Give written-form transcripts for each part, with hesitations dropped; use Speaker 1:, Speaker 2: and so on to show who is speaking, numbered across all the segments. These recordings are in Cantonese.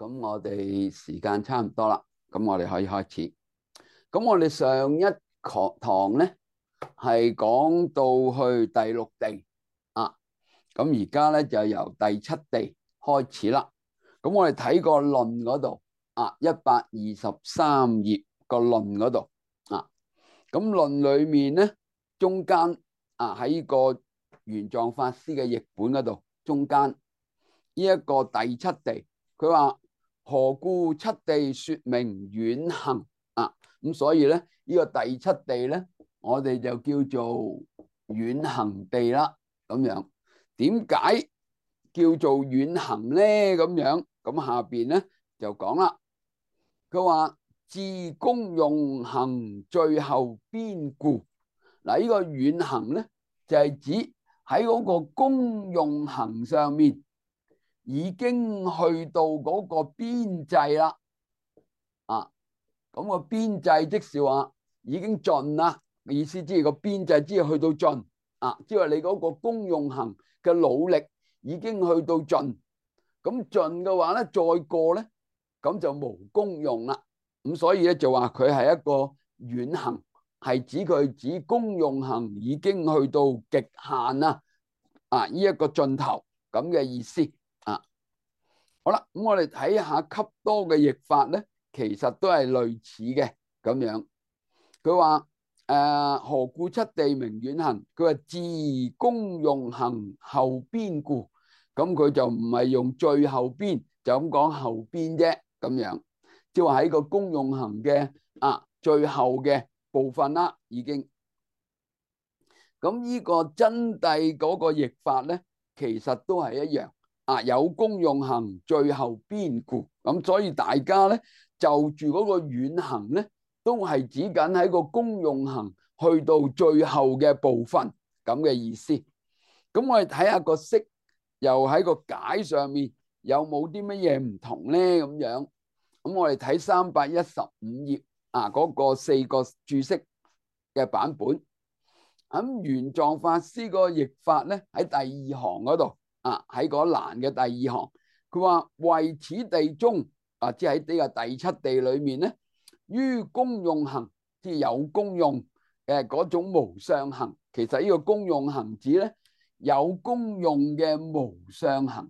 Speaker 1: 咁我哋時間差唔多啦，咁我哋可以開始。咁我哋上一堂咧係講到去第六地啊，咁而家咧就由第七地開始啦。咁我哋睇個論嗰度啊，123頁個論嗰度啊，咁論裏面咧中間啊喺個玄奘法師嘅譯本嗰度中間呢一個第七地，佢話何故七地說名遠行啊？咁所以咧呢個第七地咧，我哋就叫做遠行地啦。咁樣點解叫做遠行咧？咁樣咁下邊咧就講啦。佢話自功用行最後邊故。嗱，呢個遠行咧就係指喺嗰個功用行上面已經去到嗰個邊際啦。啊，咁個邊際即是話已經盡啦，意思即係個邊際即係去到盡啊，即係話你嗰個功用行嘅努力已經去到盡。咁盡嘅話咧，再過咧咁就無功用啦。咁所以咧就話佢係一個遠行，係指功用行已經去到極限啦，啊呢一個盡頭咁嘅意思啊。好啦，咁我哋睇下笈多嘅譯法咧，其實都係類似嘅咁樣。佢話何故七地名遠行？佢話自功用行後邊故。咁佢就唔係用最後邊，就咁講後邊啫咁樣。即係話喺個功用行嘅最後嘅部分啦，已經。咁呢個真諦嗰個譯法咧，其實都係一樣啊，有功用行最後邊故。咁所以大家咧就住嗰個遠行咧，都係指緊喺個功用行去到最後嘅部分咁嘅意思。咁我哋睇下個釋，又喺個解上面有冇啲乜嘢唔同咧？咁樣，咁我哋睇315頁嗰個4個注釋嘅版本。咁玄奘法師個譯法咧喺第二行嗰度喺嗰欄嘅第二行，佢話為此地中即係喺呢個第七地裏面咧，於功用行即係有功用嘅嗰種無相行。其實呢個功用行指咧有功用嘅無相行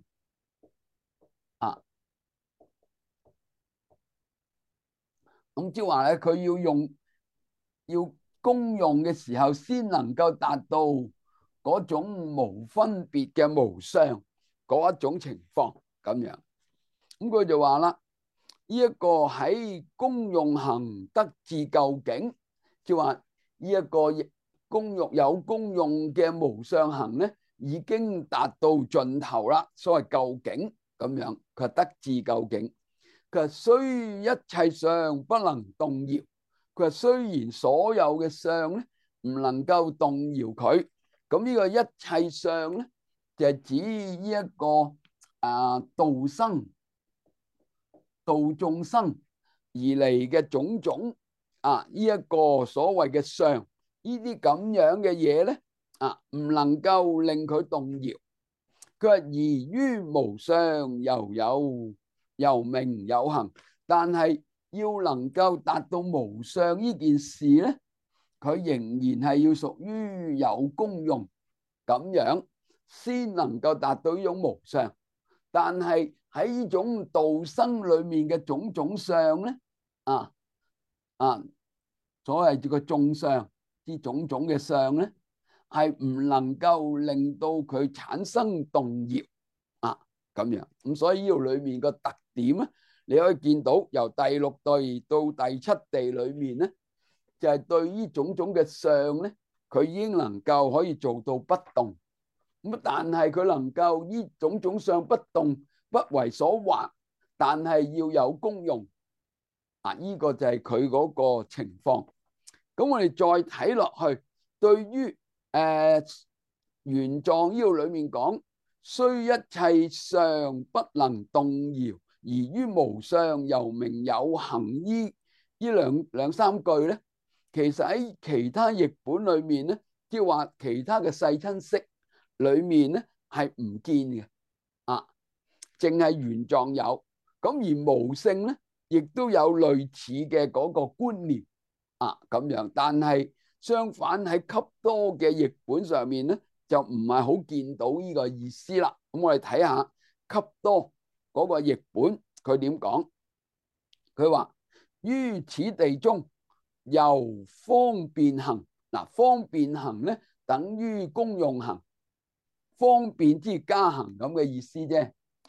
Speaker 1: 咁即係話咧，佢要功用嘅時候，先能夠達到嗰種無分別嘅無相嗰一種情況咁樣。咁佢就話啦，呢一個喺功用行得至究竟，即係話呢一個有功用嘅無相行咧，已經達到盡頭啦。所謂究竟咁樣，佢係得至究竟。佢話雖一切相不能動搖，佢話雖然所有嘅相咧唔能夠動搖佢，咁呢個一切相咧就係指呢一個度生度眾生而嚟嘅種種呢一個所謂嘅相，呢啲咁樣嘅嘢咧唔能夠令佢動搖。佢話而於無相又名有行，但係要能夠達到無相呢件事咧，佢仍然係要屬於有功用咁樣，先能夠達到呢種無相。但係喺呢種道生裏面嘅種種相咧，所謂個眾相，啲種種嘅相咧，係唔能夠令到佢產生動搖咁樣。咁所以呢度裏面個特點咧，你可以見到由第六地到第七地裏面咧，就係對呢種種嘅相咧，佢已經能夠可以做到不動。咁但係佢能夠呢種種相不動，不為所惑，但係要有功用呢個就係佢嗰個情況。咁我哋再睇落去，對於玄奘呢度裏面講，雖一切相不能動搖，而於無相又名有行，呢兩三句咧，其實喺其他譯本裏面咧，即係話其他嘅世親釋裏面咧係唔見嘅淨係玄奘有。 咁而無性咧，亦都有類似嘅嗰個觀念咁樣，但係相反喺笈多嘅譯本上面咧，就唔係好見到呢個意思啦。咁我哋睇下笈多嗰個譯本佢點講？佢話於此地中由方便行，嗱，方便行咧等於功用行，方便之加行咁嘅意思啫。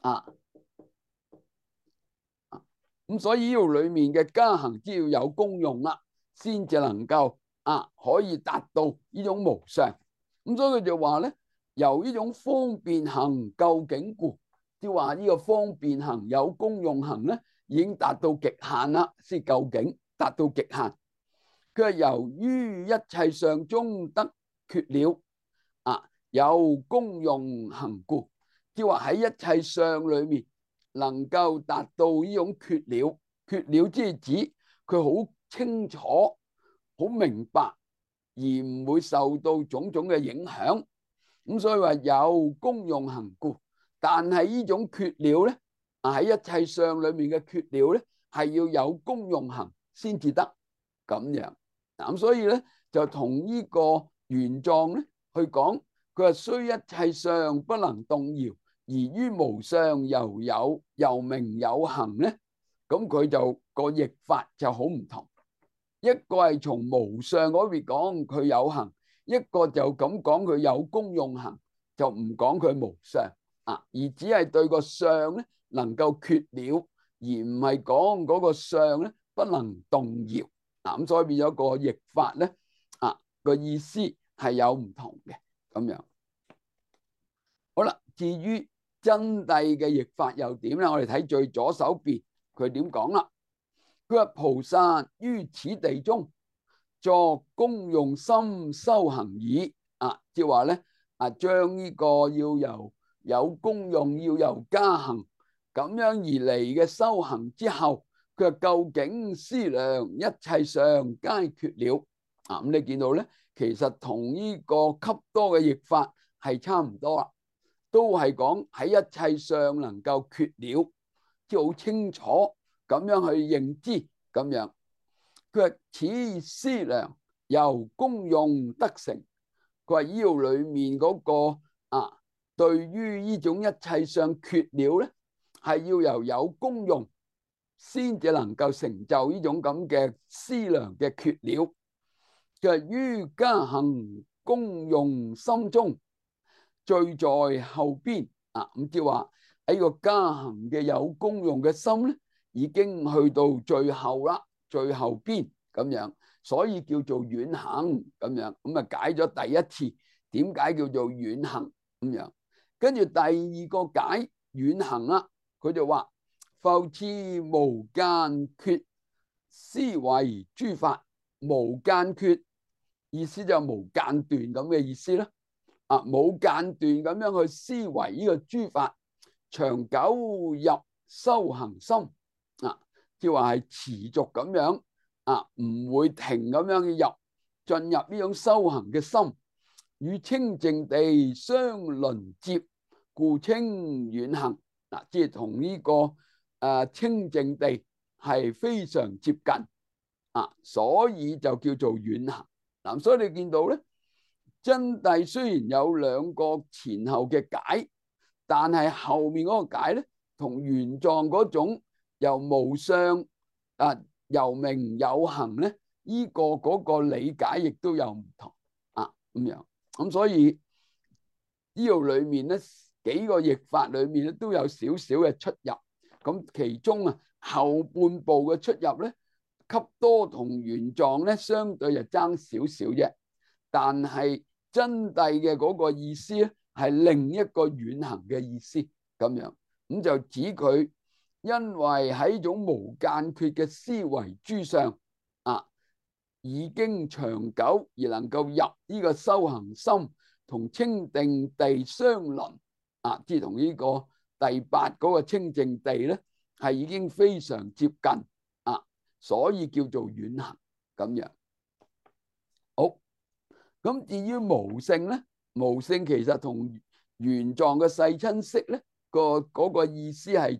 Speaker 1: 咁所以呢度裏面嘅加行只要有功用啦，先至能夠可以達到呢種無上。咁所以佢就話咧，由呢種方便行究竟故，即係話呢個方便行有功用行咧，已經達到極限啦，先究竟達到極限。佢係由於一切相中得缺了有功用行故，即係話喺一切相裏面能夠達到呢種缺了。缺了之指佢好清楚、好明白，而唔會受到種種嘅影響。咁所以話有功用行故，但係呢種缺了咧，喺一切相裏面嘅缺了咧，係要有功用行先至得咁樣。咁所以咧就同呢個玄奘咧去講，佢話雖一切相不能動搖，而於無相又名有行咧，咁佢就個譯法就好唔同。一個係從無相嗰邊講佢有行，一個就咁講佢有功用行，就唔講佢無相而只係對個相咧能夠缺了，而唔係講嗰個相咧不能動搖。咁所以變咗個譯法咧個意思係有唔同嘅咁樣。好啦，至於真諦嘅譯法又點咧？我哋睇最左手邊佢點講啦。佢話菩薩於此地中作功用心修行矣。即係話咧將呢個要有功用，要由加行咁樣而嚟嘅修行之後，佢話究竟思量一切相皆缺了。咁你見到咧，其實同呢個笈多嘅譯法係差唔多啦，都係講喺一切相能夠缺了，即係好清楚咁樣去認知咁樣。佢話此思量由功用得成。佢話呢度裏面嗰個對於呢種一切相缺了咧，係要由有功用先至能夠成就呢種咁嘅思量嘅缺了。佢話於加行功用心中最在後邊咁即係話喺個加行嘅有功用嘅心咧，已經去到最後啦，最後邊咁樣，所以叫做遠行咁樣。咁解咗第一次點解叫做遠行咁樣。跟住第二個解遠行啦，佢就話復次無間缺思維諸法。無間缺意思就無間斷咁嘅意思啦。冇間斷咁樣去思維呢個諸法，長久入修行心即係話係持續咁樣唔會停咁樣進入呢種修行嘅心，與清淨地相鄰接，故稱遠行。即係同呢個清淨地係非常接近所以就叫做遠行。所以你見到咧，真諦雖然有兩個前後嘅解，但係後面嗰個解咧，同玄奘嗰種由無相由名有行咧，呢個嗰個理解亦都有唔同咁樣。咁所以呢度裏面咧，幾個譯法裏面咧都有少少嘅出入。咁其中後半部嘅出入咧，笈多同玄奘咧相對就爭少少啫，但係真諦嘅嗰個意思咧係另一個遠行嘅意思咁樣。咁就指佢因為喺種無間缺嘅思維諸相已經長久而能夠入呢個修行心同清淨地相鄰即係同呢個第八嗰個清淨地咧係已經非常接近所以叫做遠行咁樣。好，咁至於無性咧，無性其實同玄奘嘅世親釋咧嗰個意思係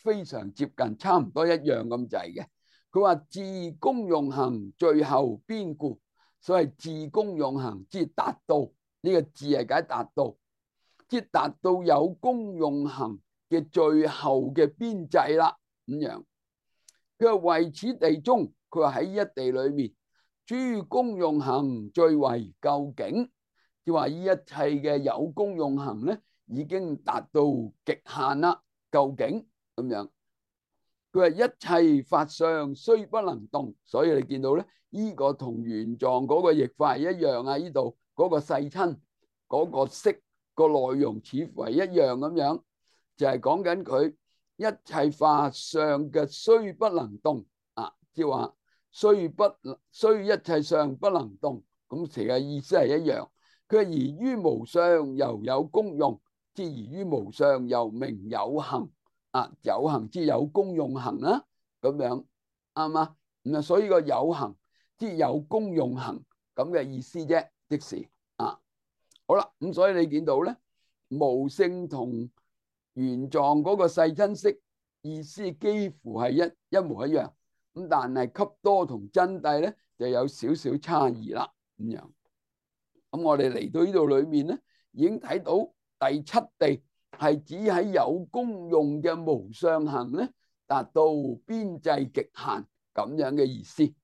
Speaker 1: 非常接近，差唔多一樣咁滯嘅。佢話自功用行，最後邊故。所謂自功用行，即係達到呢個字係解達到，即係達到有功用行嘅最後嘅邊際啦。咁樣佢話為此地中，佢話喺一地裏面，諸功用行最為究竟，即係話呢一切嘅有功用行咧，已經達到極限啦，究竟咁樣。佢話一切法相雖不能動，所以你見到咧，呢個同原狀嗰個譯法係一樣啊。呢度嗰個世親嗰個釋個內容似乎係一樣咁樣，就係講緊佢一切法相嘅雖不能動啊，即係話雖一切相不能動，咁其實意思係一樣。佢係而於無相又有功用，即係而於無相又名有行。有行之有功用行啦，咁樣啱嘛？咁啊，所以個有行即有功用行咁嘅意思啫，即是好啦。咁所以你見到咧，無性同原狀嗰個世親釋意思幾乎係一模一樣，咁但係笈多同真諦咧就有少少差異啦。咁樣，咁我哋嚟到呢度裏面咧，已經睇到第七地。係指喺有功用嘅無相行咧，達到邊際極限咁樣嘅意思。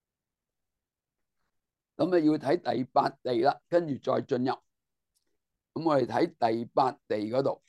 Speaker 1: 咁啊要睇第八地啦，跟住再進入。咁我哋睇第八地嗰度，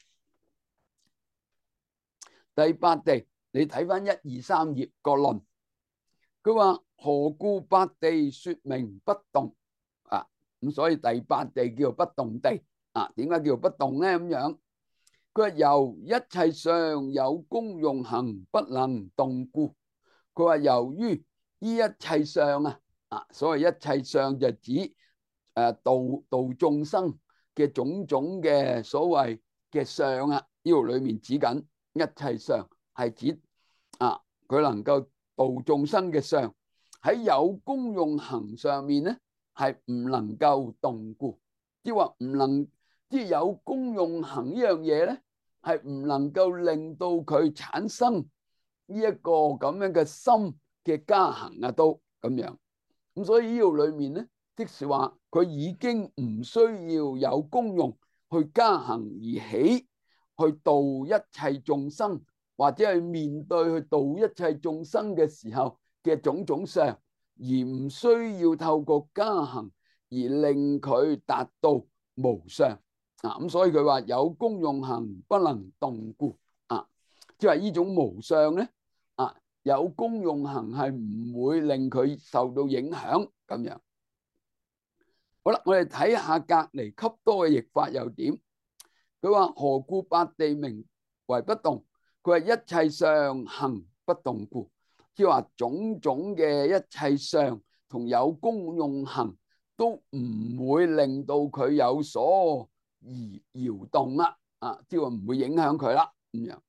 Speaker 1: 第八地你睇翻1、2、3頁個論，佢話何故八地說明不動啊？咁所以第八地叫做不動地啊？點解叫做不動咧？咁樣。佢話由一切相有功用行不能動故。佢話由於呢一切相所謂一切相就指度眾生嘅種種嘅所謂嘅相呢度裏面指緊一切相係指佢能夠度眾生嘅相，喺有功用行上面咧係唔能夠動故，即係話唔能。即係有功用行呢樣嘢咧，係唔能夠令到佢產生呢一個咁樣嘅心嘅加行都咁樣。咁所以呢度裏面咧，即是話佢已經唔需要有功用去加行而起，去度一切眾生，或者係面對去度一切眾生嘅時候嘅種種相，而唔需要透過加行而令佢達到無相。咁所以佢話有功用行不能動故即係呢種無相咧有功用行係唔會令佢受到影響咁樣。好啦，我哋睇下隔離笈多嘅譯法又點？佢話何故八地名為不動？佢話一切相行不動故，即係話種種嘅一切相同有功用行都唔會令到佢有所搖動啦，即係話唔會影響佢啦咁樣。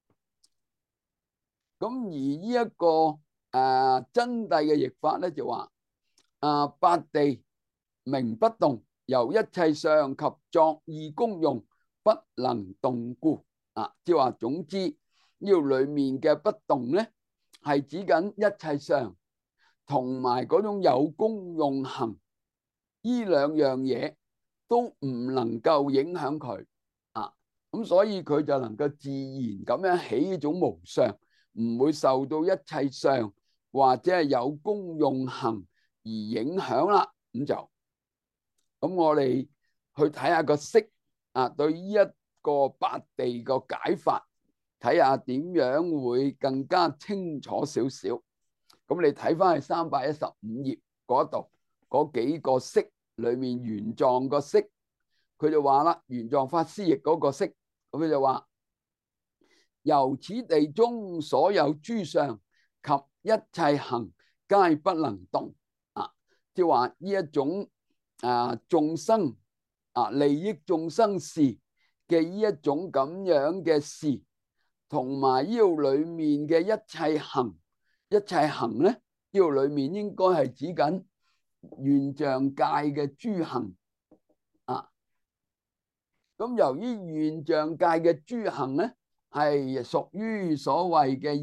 Speaker 1: 咁而呢一個真諦嘅譯法咧就話八地名不動，由一切相及作意功用不能動故即係話總之呢度裏面嘅不動咧係指緊一切相同埋嗰種有功用行呢兩樣嘢都唔能夠影響佢咁所以佢就能夠自然咁樣起呢種無相，唔會受到一切相或者係有功用行而影響啦。咁我哋去睇下個釋對呢一個八地個解法，睇下點樣會更加清楚少少。咁你睇翻去315頁嗰度嗰幾個釋裏面原狀個釋，佢就話啦，原狀法師譯嗰個釋，咁佢就話由此地中所有諸相及一切行皆不能動即係話呢一種眾生利益眾生事嘅呢一種咁樣嘅事，同埋呢度裏面嘅一切行，一切行咧呢度裏面應該係指緊現象界嘅諸行咁由於現象界嘅諸行咧係屬於所謂嘅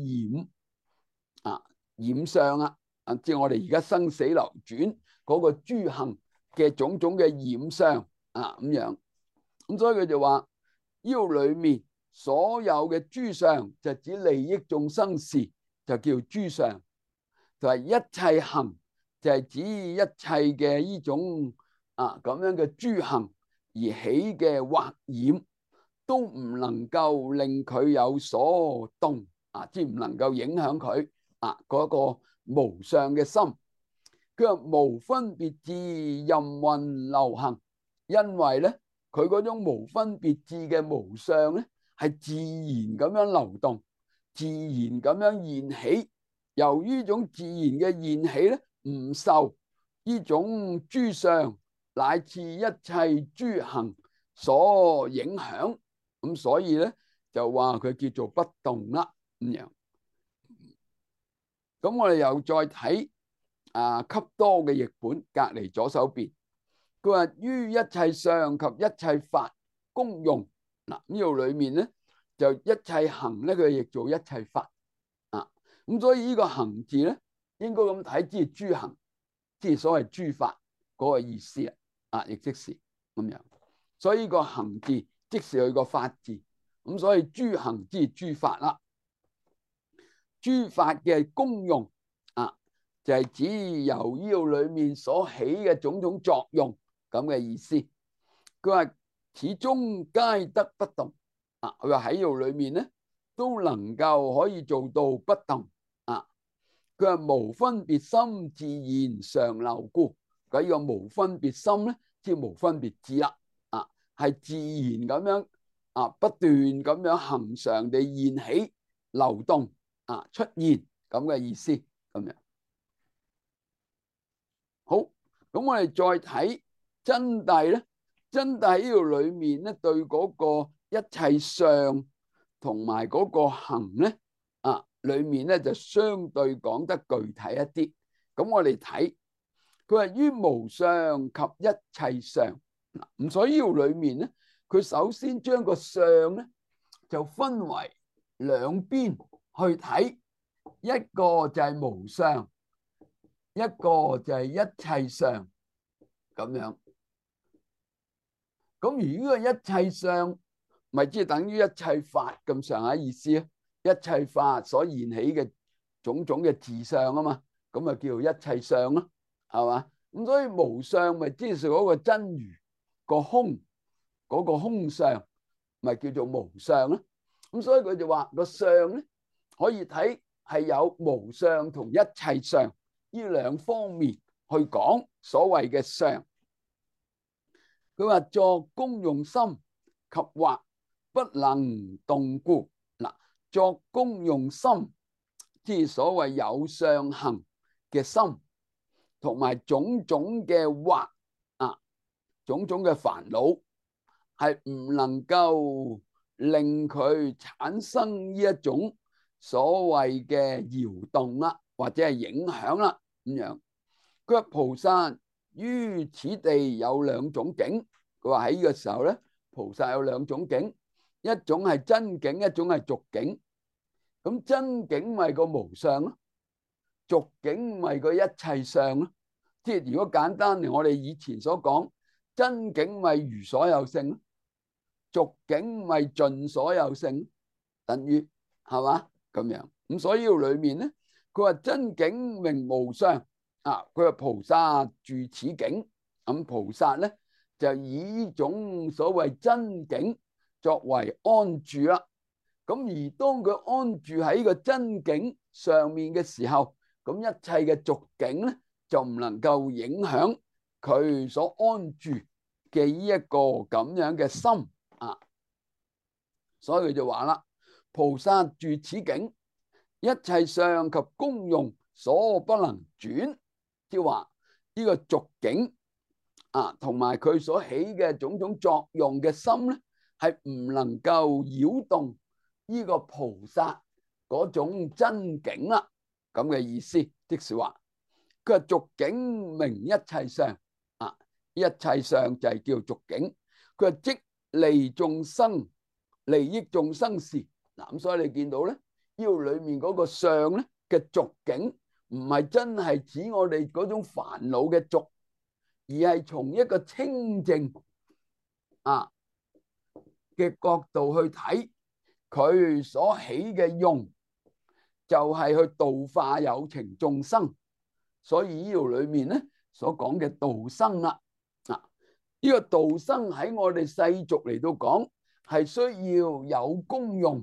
Speaker 1: 染相啊，即係我哋而家生死流轉嗰個諸行嘅種種嘅染相啊咁樣。咁所以佢就話腰裏面所有嘅諸相就指利益眾生事，就叫諸相。就係一切行就係指一切嘅呢種咁樣嘅諸行而起嘅惑染，都唔能夠令佢有所動即唔能夠影響佢嗰個無相嘅心。佢話無分別智任運流行，因為咧佢嗰種無分別智嘅無相咧係自然咁樣流動，自然咁樣現起。由於種自然嘅現起咧，唔受呢種諸相乃至一切諸行所影響，咁所以咧就話佢叫做不動啦咁樣。咁我哋又再睇笈多嘅譯本，隔籬左手邊，佢話於一切相及一切法功用。嗱，呢度裏面咧就一切行咧，佢譯做一切法。咁所以呢個行字咧，應該咁睇，即係諸行，即係所謂諸法嗰個意思亦即是咁樣。所以呢個行字即是佢個法字，咁所以諸行即係諸法啦。諸法嘅功用就係指由腰裏面所起嘅種種作用咁嘅意思。佢話始終皆得不動佢話喺腰裏面咧都能夠可以做到不動。佢話無分別心自然常流故，佢呢個無分別心咧，即係無分別智啦，係自然咁樣不斷咁樣恆常地現起流動出現咁嘅意思咁樣。好，咁我哋再睇真諦咧，真諦呢度裏面咧對嗰個一切相同埋嗰個行咧裏面咧就相對講得具體一啲。咁我哋睇佢話於無相及一切相。咁所以呢度裏面咧，佢首先將個相咧就分為兩邊去睇，一個就係無相，一個就係一切相咁樣。咁而呢個一切相咪即係等於一切法咁上下意思啊？一切法所現起嘅種種嘅自相啊嘛，咁啊叫做一切相咯，係嘛？咁所以無相咪即係嗰個真如個空嗰個空相，咪叫做無相咯。咁所以佢就話個相咧可以睇係有無相同一切相呢兩方面去講所謂嘅相。佢話作功用心及惑不能動故。作功用心，即係所謂有相行嘅心，同埋種種嘅惑種種嘅煩惱，係唔能夠令佢產生呢一種所謂嘅搖動啦，或者係影響啦咁樣。佢話菩薩於此地有兩種境。佢話喺呢個時候咧，菩薩有兩種境。一種係真境，一種係俗境。咁真境咪個無相咯，俗境咪個一切相咯。即係如果簡單嚟，我哋以前所講，真境咪如所有性咯，俗境咪盡所有性，等於係嘛咁樣。咁所以呢裏面咧，佢話真境名無相佢話菩薩住此境。咁菩薩咧就以呢種所謂真境作為安住啦。咁而當佢安住喺個真境上面嘅時候，咁一切嘅俗境咧就唔能夠影響佢所安住嘅呢一個咁樣嘅心所以佢就話啦，菩薩住此境，一切相及功用所不能轉，即係話呢個俗境同埋佢所起嘅種種作用嘅心咧，係唔能夠擾動呢個菩薩嗰種真境啦，咁嘅意思。即是話佢係俗境名一切相一切相就係叫俗境。佢係即利眾生利益眾生時嗱，咁所以你見到咧，呢度裏面嗰個相咧嘅濁境，唔係真係指我哋嗰種煩惱嘅濁，而係從一個清淨嘅角度去睇，佢所起嘅用就係去度化有情眾生。所以呢度裏面咧所講嘅度生啦，呢個度生喺我哋世俗嚟到講，係需要有功用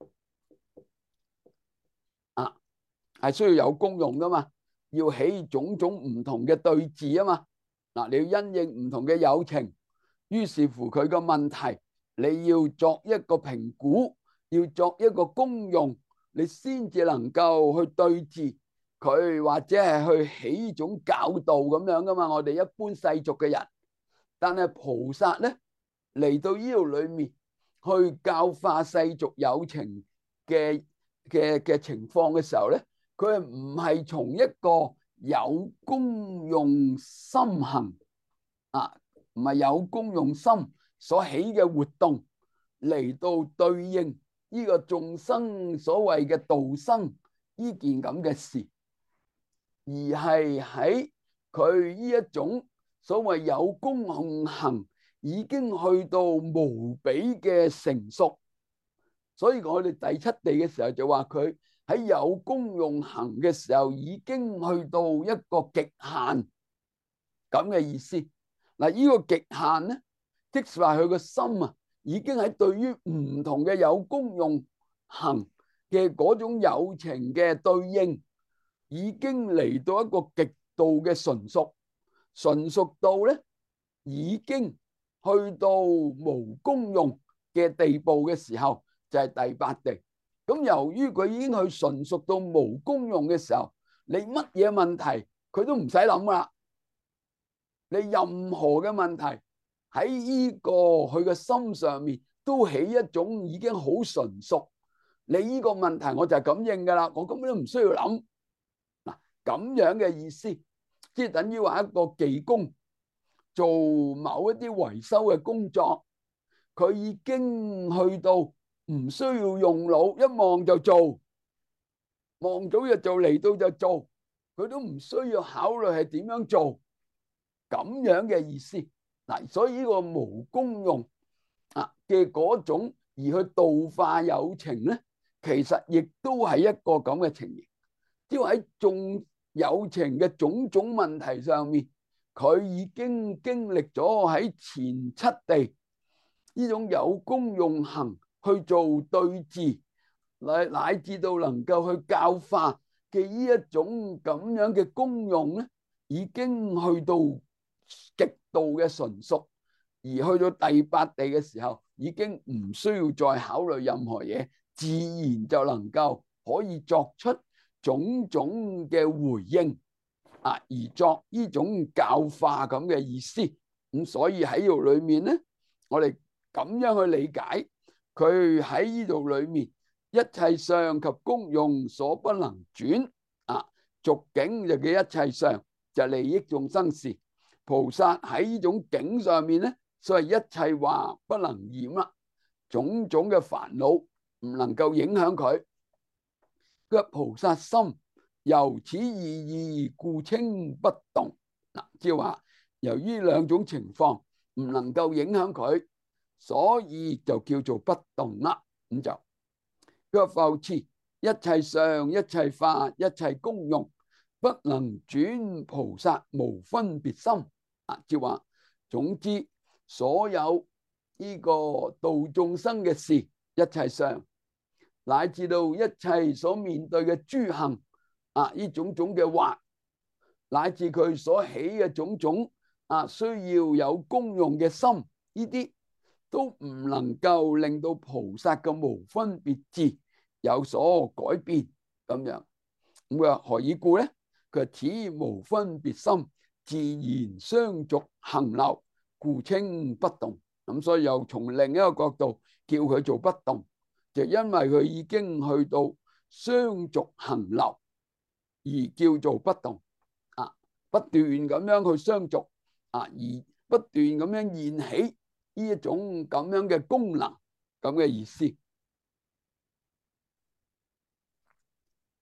Speaker 1: 係需要有功用噶嘛，要起種種唔同嘅對治啊嘛。嗱，你要因應唔同嘅有情，於是乎佢個問題，你要作一個評估，要作一個功用，你先至能夠去對治佢，或者係去起種教導咁樣噶嘛。我哋一般世俗嘅人，但係菩薩咧嚟到呢度裏面去教化世俗有情嘅情況嘅時候咧，佢係唔係從一個有功用心行唔係有功用心所起嘅活動嚟到對應呢個眾生所謂嘅度生呢件咁嘅事，而係喺佢呢一種所謂有功用行已經去到無比嘅成熟。所以我哋第七地嘅時候就話佢喺有功用行嘅時候已經去到一個極限咁嘅意思。嗱，呢個極限咧，即係話佢個心已經喺對於唔同嘅有功用行嘅嗰種有情嘅對應，已經嚟到一個極度嘅純熟到咧已經去到無功用嘅地步嘅時候，就係第八地。咁由於佢已經去純熟到無功用嘅時候，你乜嘢問題佢都唔使諗啦。你任何嘅問題喺呢個佢嘅心上面都起一種已經好純熟。你呢個問題我就係咁應噶啦，我根本都唔需要諗。嗱，咁樣嘅意思，即係等於話一個技工做某一啲維修嘅工作，佢已經去到唔需要用腦，一望就做，望到就做，嚟到就做，佢都唔需要考慮係點樣做，咁樣嘅意思。嗱，所以呢個無功用嘅嗰種而去度化有情咧，其實亦都係一個咁嘅情形。即係喺眾有情嘅種種問題上面，佢已經經歷咗喺前七地呢種有功用行去做對治，乃至到能夠去教化嘅呢一種咁樣嘅功用咧，已經去到極度嘅純熟，而去到第八地嘅時候，已經唔需要再考慮任何嘢，自然就能夠可以作出種種嘅回應而作呢種教化咁嘅意思。咁所以喺呢度裏面咧，我哋咁樣去理解佢喺呢度裏面，一切相及功用所不能轉俗境就嘅一切相就利益眾生事。菩薩喺呢種境上面咧，所以一切話不能染啦，種種嘅煩惱唔能夠影響佢。個菩薩心由此二義故稱不動。嗱，即係話由於兩種情況唔能夠影響佢，所以就叫做不動啦。咁就佢話復次，一切相、一切法、一切功用不能轉菩薩無分別心。即係話總之所有呢個度眾生嘅事，一切相乃至到一切所面對嘅諸行呢種種嘅惑，乃至佢所起嘅種種需要有功用嘅心，呢啲都唔能夠令到菩薩嘅無分別智有所改變咁樣。咁佢話何以故咧？佢話此無分別心自然相續行流，故稱不動。咁所以又從另一個角度叫佢做不動，就因為佢已經去到相續行流而叫做不動不斷咁樣去相續而不斷咁樣現起呢一種咁樣嘅功能咁嘅意思。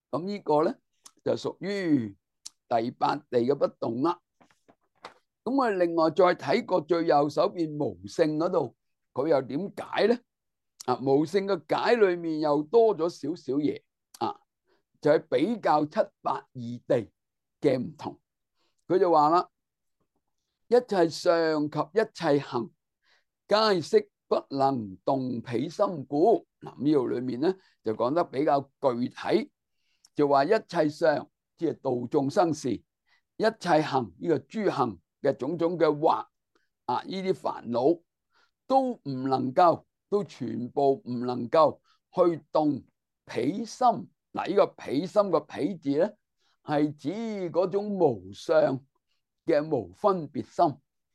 Speaker 1: 咁呢個咧就屬於第八地嘅不動啦。咁我哋另外再睇過最右手邊無性嗰度，佢又點解咧？無性嘅解裏面又多咗少少嘢就係比較七八二地嘅唔同。佢就話啦，一切相及一切行，皆悉不能動彼心故。呢度裏面咧就講得比較具體，就話一切相即係度眾生事，一切行呢個諸行嘅種種嘅惑呢啲煩惱都唔能夠，都全部唔能夠去動彼心。呢個彼心個彼字咧係指嗰種無相嘅無分別心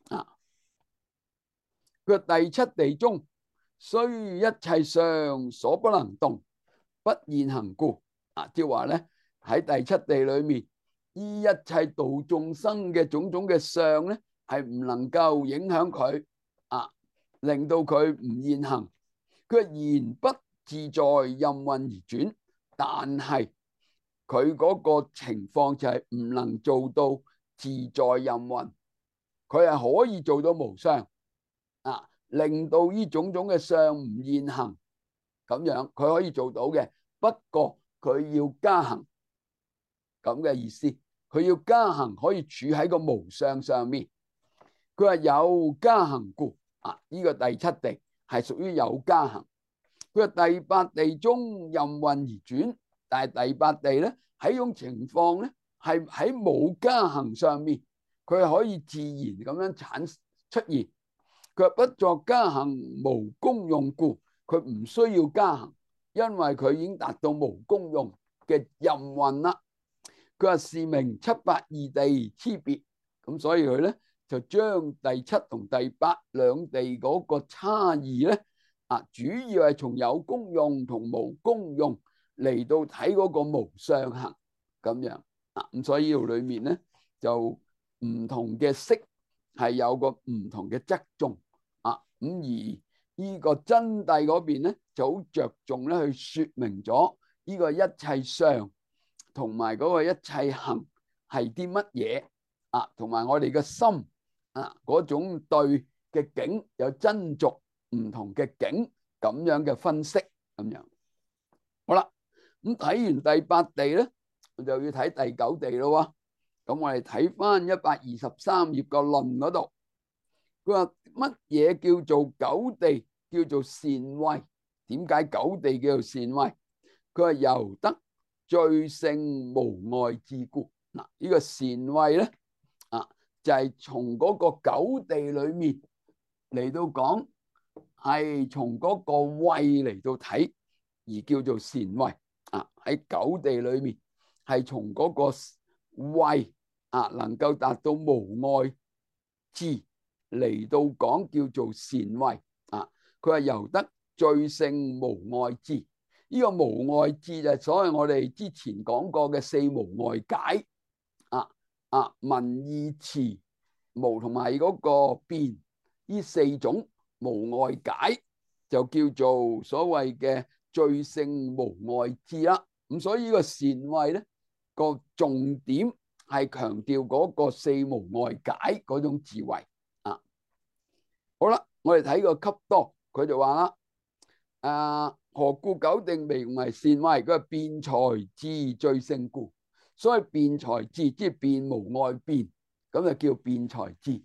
Speaker 1: 佢第七地中，雖一切相所不能動，不現行故。即係話咧喺第七地裏面，依一切度眾生嘅種種嘅相咧係唔能夠影響佢令到佢唔現行。佢言不自在任運而轉，但係佢嗰個情況就係唔能做到自在任運，佢係可以做到無相令到呢種種嘅相唔現行咁樣，佢可以做到嘅。不過佢要加行咁嘅意思，佢要加行可以處喺個無相上面。佢話有加行故呢個第七地係屬於有加行。佢話第八地中任運而轉，但係第八地咧喺呢種情況咧係喺冇加行上面，佢係可以自然咁樣出現。佢話不作加行無功用故，佢唔需要加行，因為佢已經達到無功用嘅任運啦。佢話是名七八二地差別，咁所以佢咧就將第七同第八兩地嗰個差異咧主要係從有功用同無功用嚟到睇嗰個無相行咁樣咁所以呢度裏面咧就唔同嘅色係有個唔同嘅側重咁而呢個真諦嗰邊咧就好着重咧去說明咗呢個一切相同埋嗰個一切行係啲乜嘢同埋我哋嘅心嗰種對嘅境有真俗唔同嘅境咁樣嘅分析咁樣。好啦，咁睇完第八地咧，我就要睇第九地咯。咁我哋睇翻123頁個論嗰度，佢話乜嘢叫做九地？叫做善慧。點解九地叫做善慧？佢話由得最勝無礙智故。呢個善慧咧就係從嗰個九地裏面嚟到講，係從嗰個慧嚟到睇而叫做善慧喺九地裏面係從嗰個慧能夠達到無礙智嚟到講叫做善慧佢話由得最勝無礙智。呢個無礙智就係所謂我哋之前講過嘅四無礙解聞意持無同埋嗰個辯，呢四種無礙解就叫做所謂嘅最勝無礙智啦。咁所以呢個善慧咧個重點係強調嗰個四無礙解嗰種智慧好啦，我哋睇個笈多，佢就話啦何故九地名為善慧？佢話辯才智最勝故。所謂辯才智即係辯無礙辯，咁就叫辯才智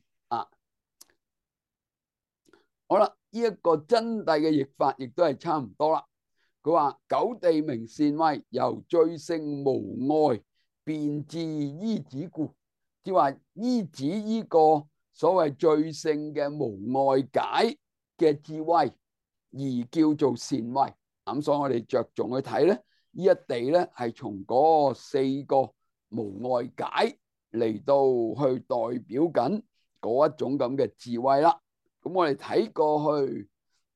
Speaker 1: 好啦，呢一個真諦嘅譯法亦都係差唔多啦。佢話九地名善慧，由最勝無礙辯智依止故，即係話依止呢個所謂最勝嘅無礙解嘅智慧而叫做善慧。咁所以我哋着重去睇咧，呢一地咧係從嗰四個無礙解嚟到去代表緊嗰一種咁嘅智慧啦。咁我哋睇過去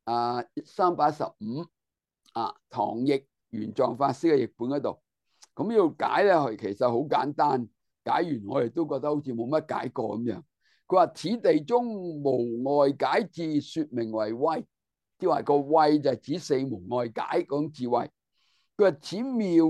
Speaker 1: 315唐譯玄奘法師嘅譯本嗰度，咁呢度解咧其實好簡單，解完我哋都覺得好似冇乜解過咁樣。佢話此地中無礙解智說名為慧，即係話個慧就係指四無礙解嗰種智慧。佢話此妙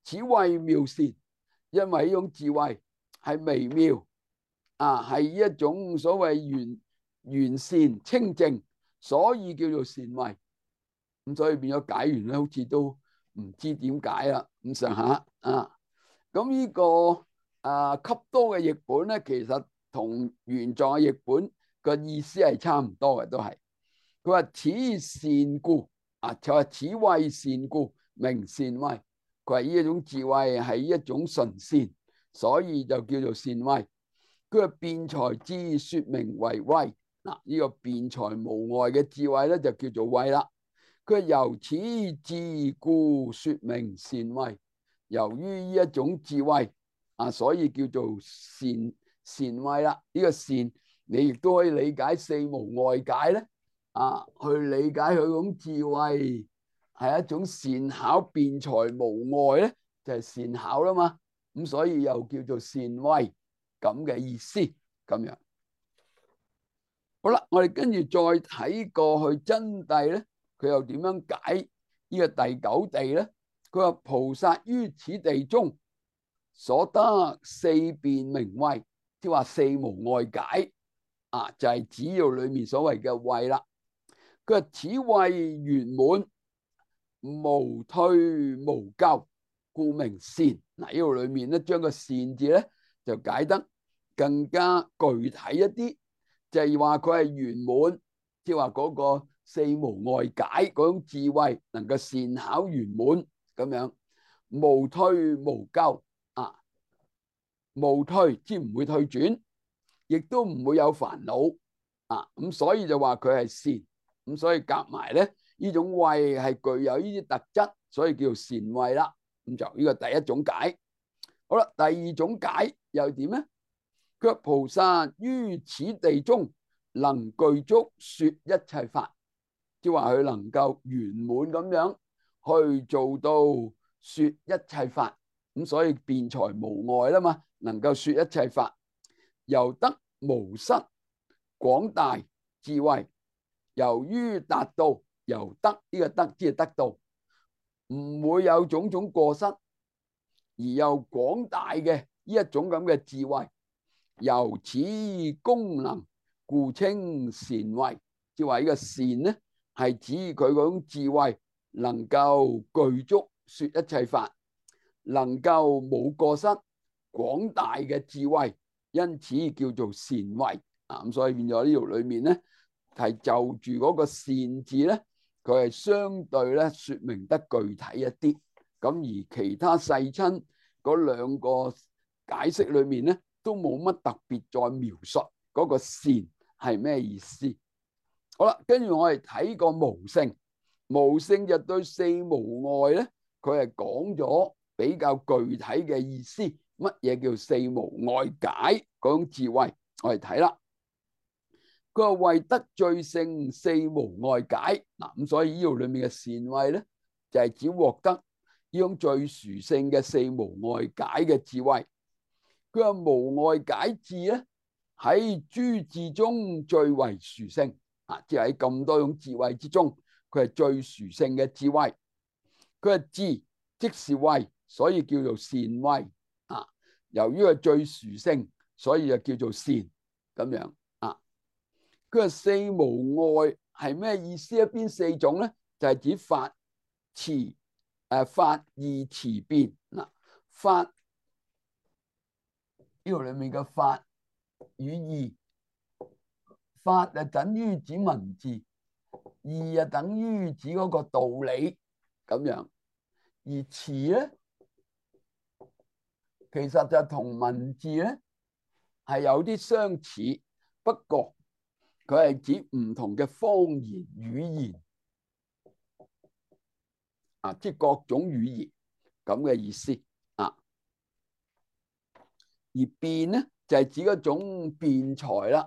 Speaker 1: 此謂妙善，因為呢種智慧係微妙係一種所謂完善清淨，所以叫做善慧。咁所以變咗解完咧，好似都唔知點解啦，咁上下咁呢個笈多嘅譯本咧，其實同原狀嘅譯本個意思係差唔多嘅，都係佢話此善故就話此謂善故名善慧。佢話呢一種智慧係一種純善，所以就叫做善慧。佢話辯才智說名為慧。呢個辯才無礙嘅智慧咧就叫做慧啦。佢由此智故說名善慧，由於呢一種智慧所以叫做善慧啦。呢個善你亦都可以理解四無礙解咧去理解佢種智慧係一種善巧辯才無礙咧，就係善巧啦嘛。咁所以又叫做善慧咁嘅意思咁樣。好啦，我哋跟住再睇過去真諦咧。佢又點樣解呢個第九地咧？佢話菩薩於此地中所得四辯名慧，即係話四無礙解就係指要裏面所謂嘅慧啦。佢話此慧圓滿，無退無咎，故名善。呢度裏面咧將個善字咧就解得更加具體一啲，就係話佢係圓滿，即係話嗰個四無礙解嗰種智慧能夠善巧圓滿咁樣，無退無咎無退即唔會退轉，亦都唔會有煩惱咁所以就話佢係善。咁所以夾埋咧呢種慧係具有呢啲特質，所以叫做善慧啦。咁就呢個第一種解。好啦，第二種解又點咧？佢話菩薩於此地中能具足說一切法，即係話佢能夠圓滿咁樣去做到說一切法。咁所以辯才無礙啦嘛，能夠說一切法，由得無失廣大智慧。由於達到，由得呢個得即係得到，唔會有種種過失，而又廣大嘅呢一種咁嘅智慧，由此功能故稱善慧。即係話呢個善咧係指佢嗰種智慧能夠具足說一切法，能夠冇過失，廣大嘅智慧，因此叫做善慧咁所以變咗呢條裏面咧係就住嗰個善字咧，佢係相對咧說明得具體一啲。咁而其他世親嗰兩個解釋裏面咧，都冇乜特別再描述嗰個善係咩意思。好啦，跟住我哋睇個無勝，無勝就對四無礙咧，佢係講咗比較具體嘅意思。乜嘢叫四無礙解嗰種智慧？我哋睇啦。佢話為得最勝四無礙解咁所以呢度裏面嘅善慧咧，就係指獲得呢種最殊勝嘅四無礙解嘅智慧。佢話無礙解智咧喺諸智中最為殊勝即係喺咁多種智慧之中，佢係最殊勝嘅智慧。佢話智即是慧，所以叫做善慧由於係最殊勝，所以就叫做善咁樣佢話四無礙係咩意思？邊四種咧？就係指法、詞、法、義、詞、辯法呢度裏面嘅法與義，法就等於指文字，義就等於指嗰個道理咁樣。而詞咧，其實就同文字咧係有啲相似，不過佢係指唔同嘅方言語言即係各種語言咁嘅意思而辯咧就係指嗰種辯才啦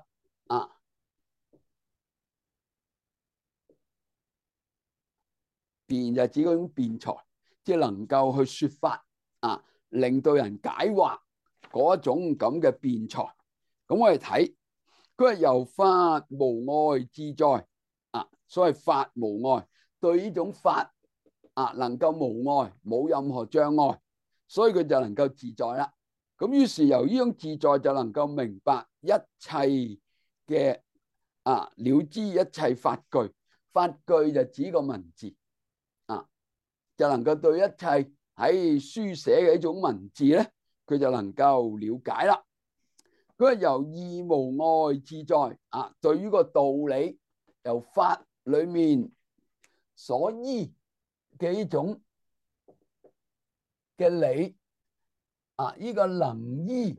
Speaker 1: 辯就係指嗰種辯才，即係能夠去說法令到人解惑嗰種咁嘅辯才。咁我哋睇佢係由法無礙自在所謂法無礙，對呢種法能夠無礙，冇任何障礙， 所以佢就能夠自在啦。咁於是由呢種自在就能夠明白一切嘅了知一切法句，法句就指個文字就能夠對一切喺書寫嘅一種文字咧，佢就能夠了解啦。佢係由義無礙自在對於個道理由法裏面所依嘅呢種嘅理呢個能依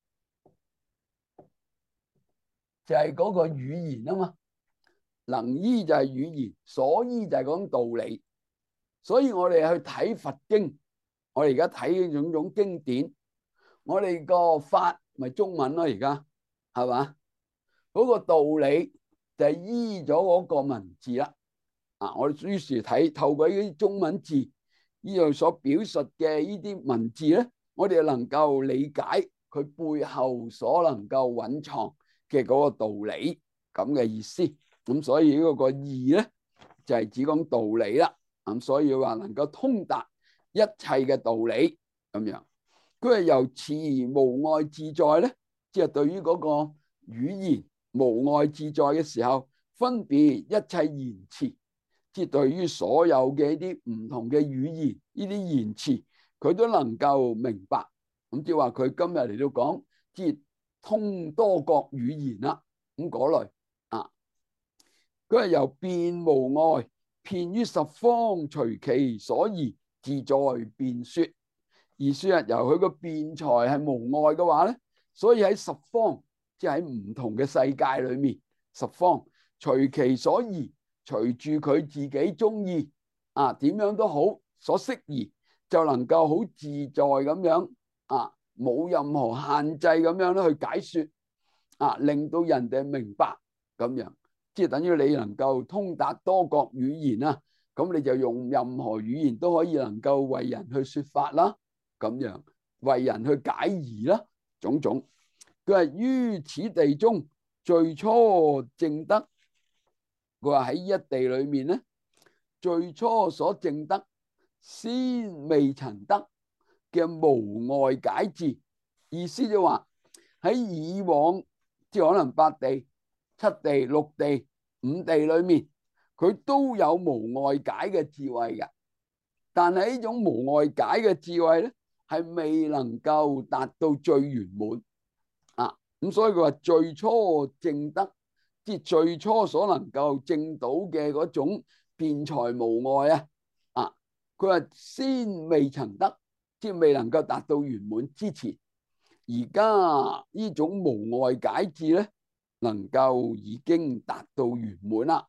Speaker 1: 就係嗰個語言啊嘛，能依就係語言，所依就係講道理。所以我哋去睇佛經，我哋而家睇種種經典，我哋個法咪中文咯，而家係嘛？嗰個道理就係依咗嗰個文字啦。我哋於是睇透過呢啲中文字呢樣所表述嘅呢啲文字咧，我哋就能夠理解佢背後所能夠蘊藏嘅嗰個道理咁嘅意思。咁所以嗰個義咧就係指講道理啦。咁所以話能夠通達一切嘅道理咁樣。佢係由詞無礙自在咧，即係對於嗰個語言無礙自在嘅時候，分別一切言辭，即係對於所有嘅一啲唔同嘅語言呢啲言辭，佢都能夠明白。咁即係話佢今日嚟到講，即係通多國語言啦。咁嗰類佢係由辯無礙，遍於十方，隨其所宜，自在辯說。而說由佢個辯才係無礙嘅話咧，所以喺十方，即係喺唔同嘅世界裏面，十方隨其所宜，隨住佢自己中意點樣都好，所適宜就能夠好自在咁樣冇任何限制咁樣咧去解說令到人哋明白咁樣。即係等於你能夠通達多國語言咁你就用任何語言都可以能夠為人去說法啦，咁樣為人去解疑啦，種種。佢係於此地中最初證得，佢話喺一地裏面咧，最初所證得先未曾得嘅無礙解智，意思就話喺以往即係可能八地、七地、六地、五地裏面，佢都有無礙解嘅智慧嘅。但係呢種無礙解嘅智慧咧，係未能夠達到最圓滿咁所以佢話最初證得，即係最初所能夠證到嘅嗰種辯才無礙佢話先未曾得，即係未能夠達到圓滿之前，而家呢種無礙解智咧，能夠已經達到圓滿啦。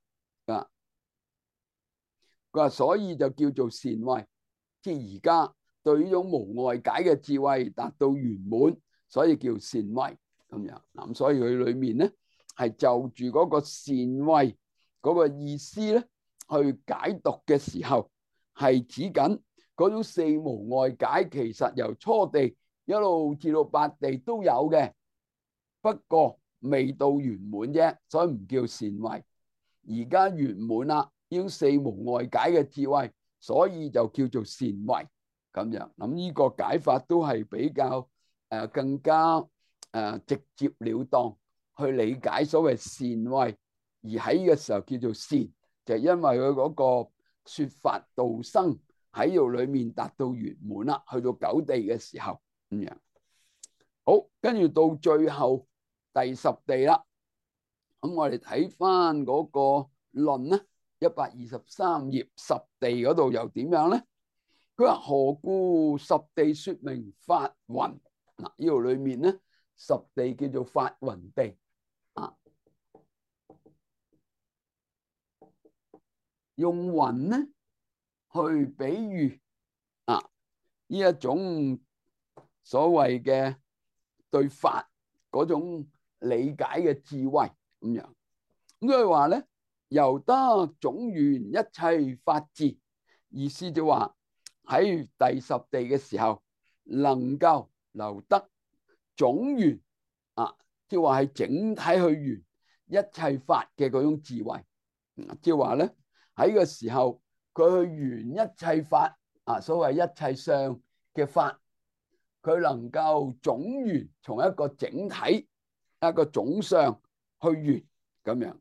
Speaker 1: 佢話所以就叫做善慧，即係而家對呢種無礙解嘅智慧達到圓滿，所以叫善慧咁樣。咁所以佢裏面咧係就住嗰個善慧嗰個意思咧去解讀嘅時候，係指緊嗰種四無礙解，其實由初地一路至到八地都有嘅，不過未到圓滿啫，所以唔叫善慧。而家圓滿啦，呢種四無礙解嘅智慧，所以就叫做善慧咁樣。咁呢個解法都係比較更加直接了當去理解所謂善慧，而喺呢個時候叫做善，就係因為佢嗰個說法度生喺度裏面達到圓滿啦，去到九地嘅時候咁樣。好，跟住到最後第十地啦。咁我哋睇翻嗰個論咧，123頁十地嗰度又點樣咧？佢話何故十地說明法雲？呢度裏面咧，十地叫做法雲地用雲咧去比喻呢一種所謂嘅對法嗰種理解嘅智慧。咁樣，咁佢話咧，由得總圓一切法智，意思就話喺第十地嘅時候，能夠留得總圓即係話係整體去圓一切法嘅嗰種智慧。即係話咧，喺個時候佢去圓一切法所謂一切相嘅法佢能夠總圓，從一個整體、一個總相去圓咁樣。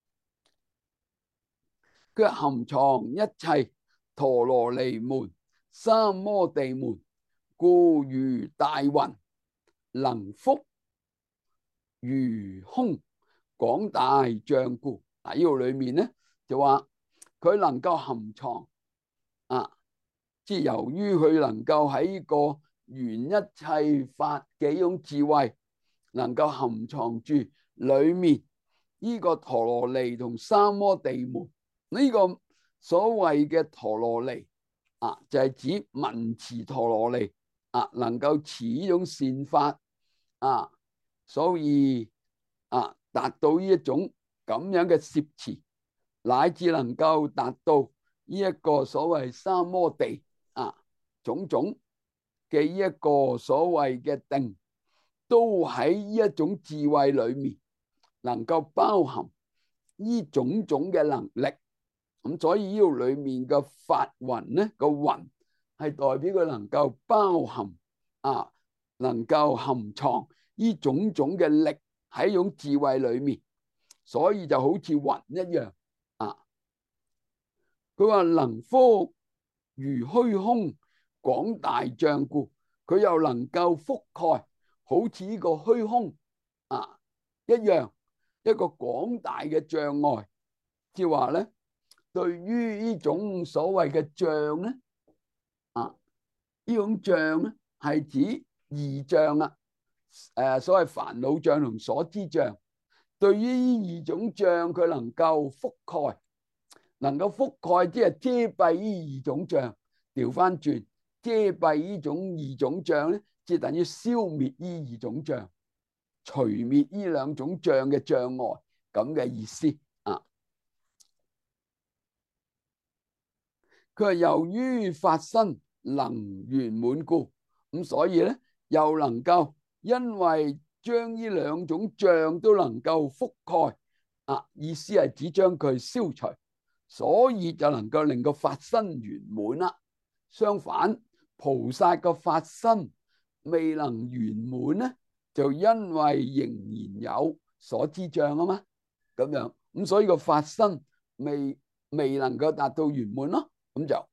Speaker 1: 佢含藏一切陀羅尼門、三摩地門，故如大雲，能覆如空，廣大障故。嗱，呢度裏面咧就話佢能夠含藏即係由於佢能夠喺呢個圓一切法嘅呢種智慧，能夠含藏住裏面呢個陀羅尼同三摩地門。呢個所謂嘅陀羅尼就係指文持陀羅尼能夠持呢種善法所以達到呢一種咁樣嘅攝持，乃至能夠達到呢一個所謂三摩地種種嘅呢一個所謂嘅定，都喺呢一種智慧裏面能夠包含呢種種嘅能力。咁所以呢度裏面嘅法雲咧，個雲係代表佢能夠包含能夠含藏呢種種嘅力喺一種智慧裏面，所以就好似雲一樣佢話能覆如虛空，廣大障故，佢又能夠覆蓋好似呢個虛空一樣，一個廣大嘅障礙。即係話咧，對於呢種所謂嘅障咧呢種障咧係指二障所謂煩惱障同所知障。對於呢二種障，佢能夠覆蓋，即係遮蔽呢二種障。調翻轉，遮蔽呢種二種障咧，即係等於消滅呢二種障，除滅呢兩種障嘅障礙咁嘅意思佢係由於法身能圓滿故，咁所以咧又能夠因為將呢兩種障都能夠覆蓋意思係指將佢消除，所以就能夠令個法身圓滿啦。相反，菩薩個法身未能圓滿咧，就因為仍然有所知障嘛，咁樣咁所以個法身未能夠達到圓滿咯。咁就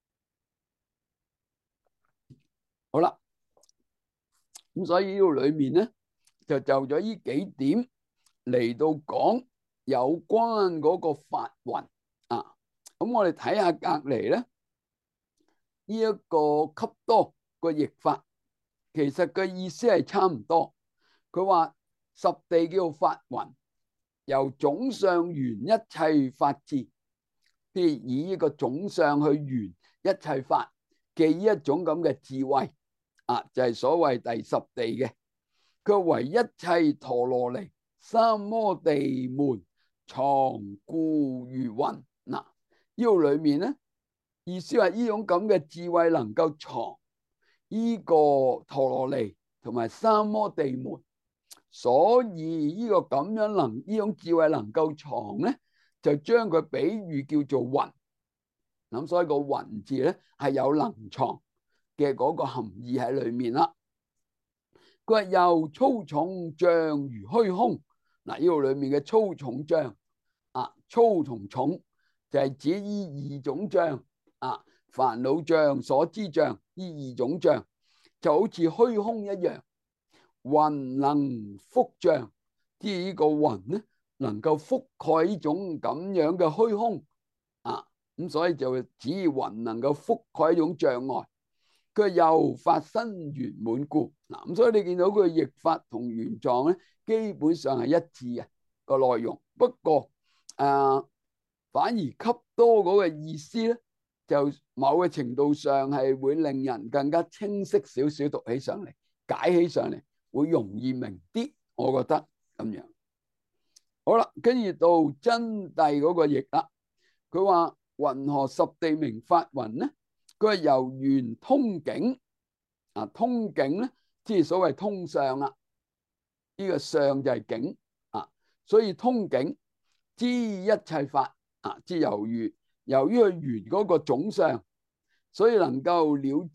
Speaker 1: 好啦。咁所以呢度裏面咧就咗呢幾點嚟到講有關嗰個法雲咁我哋睇下隔籬咧呢一個笈多個譯法，其實個意思係差唔多。佢話十地叫做法雲，由總相圓一切法智，即係以呢個總相去圓一切法嘅呢一種咁嘅智慧就係所謂第十地嘅。佢為一切陀羅尼三摩地門藏故如雲。呢度裏面咧意思係呢種咁嘅智慧能夠藏呢個陀羅尼同埋三摩地門，所以呢個咁樣呢種智慧能夠藏咧，就將佢比喻叫做雲。咁所以個雲字咧係有能藏嘅嗰個含義喺裏面啦。佢話又粗重障如虛空。呢度裏面嘅粗重障粗同重就係指呢二種障煩惱障、所知障呢二種障，就好似虛空一樣。雲能覆障，即係呢個雲咧能夠覆蓋呢種咁樣嘅虛空咁所以就指雲能夠覆蓋一種障礙。佢又法身圓滿故。咁所以你見到佢譯法同原狀咧基本上係一致嘅個內容。不過反而笈多嗰個意思咧，就某個程度上係會令人更加清晰少少，讀起上嚟、解起上嚟會容易明啲，我覺得咁樣。好啦，跟住到真諦嗰個譯啦。佢話云何十地名法雲咧？佢係由圓通境通境咧，即係所謂通相啦。呢個相就係境所以通境知一切法即係由於佢圓嗰個總相，所以能夠了知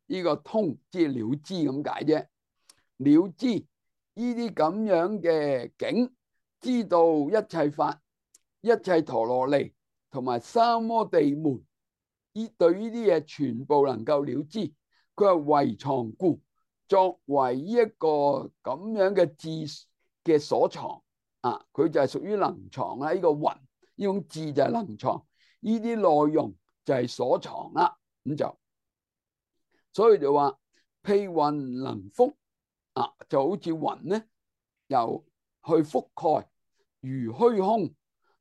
Speaker 1: 呢個通即係了知咁解啫。了知呢啲咁樣嘅境，知道一切法、一切陀羅尼同埋三摩地門，對呢啲嘢全部能夠了知。佢係為藏故，作為呢一個咁樣嘅智嘅所藏啊，佢就係屬於能藏啦。呢個雲呢種智就係能藏，呢啲內容就係所藏啦。咁就所以就話，譬雲能覆啊，就好似雲咧，由去覆蓋如虛空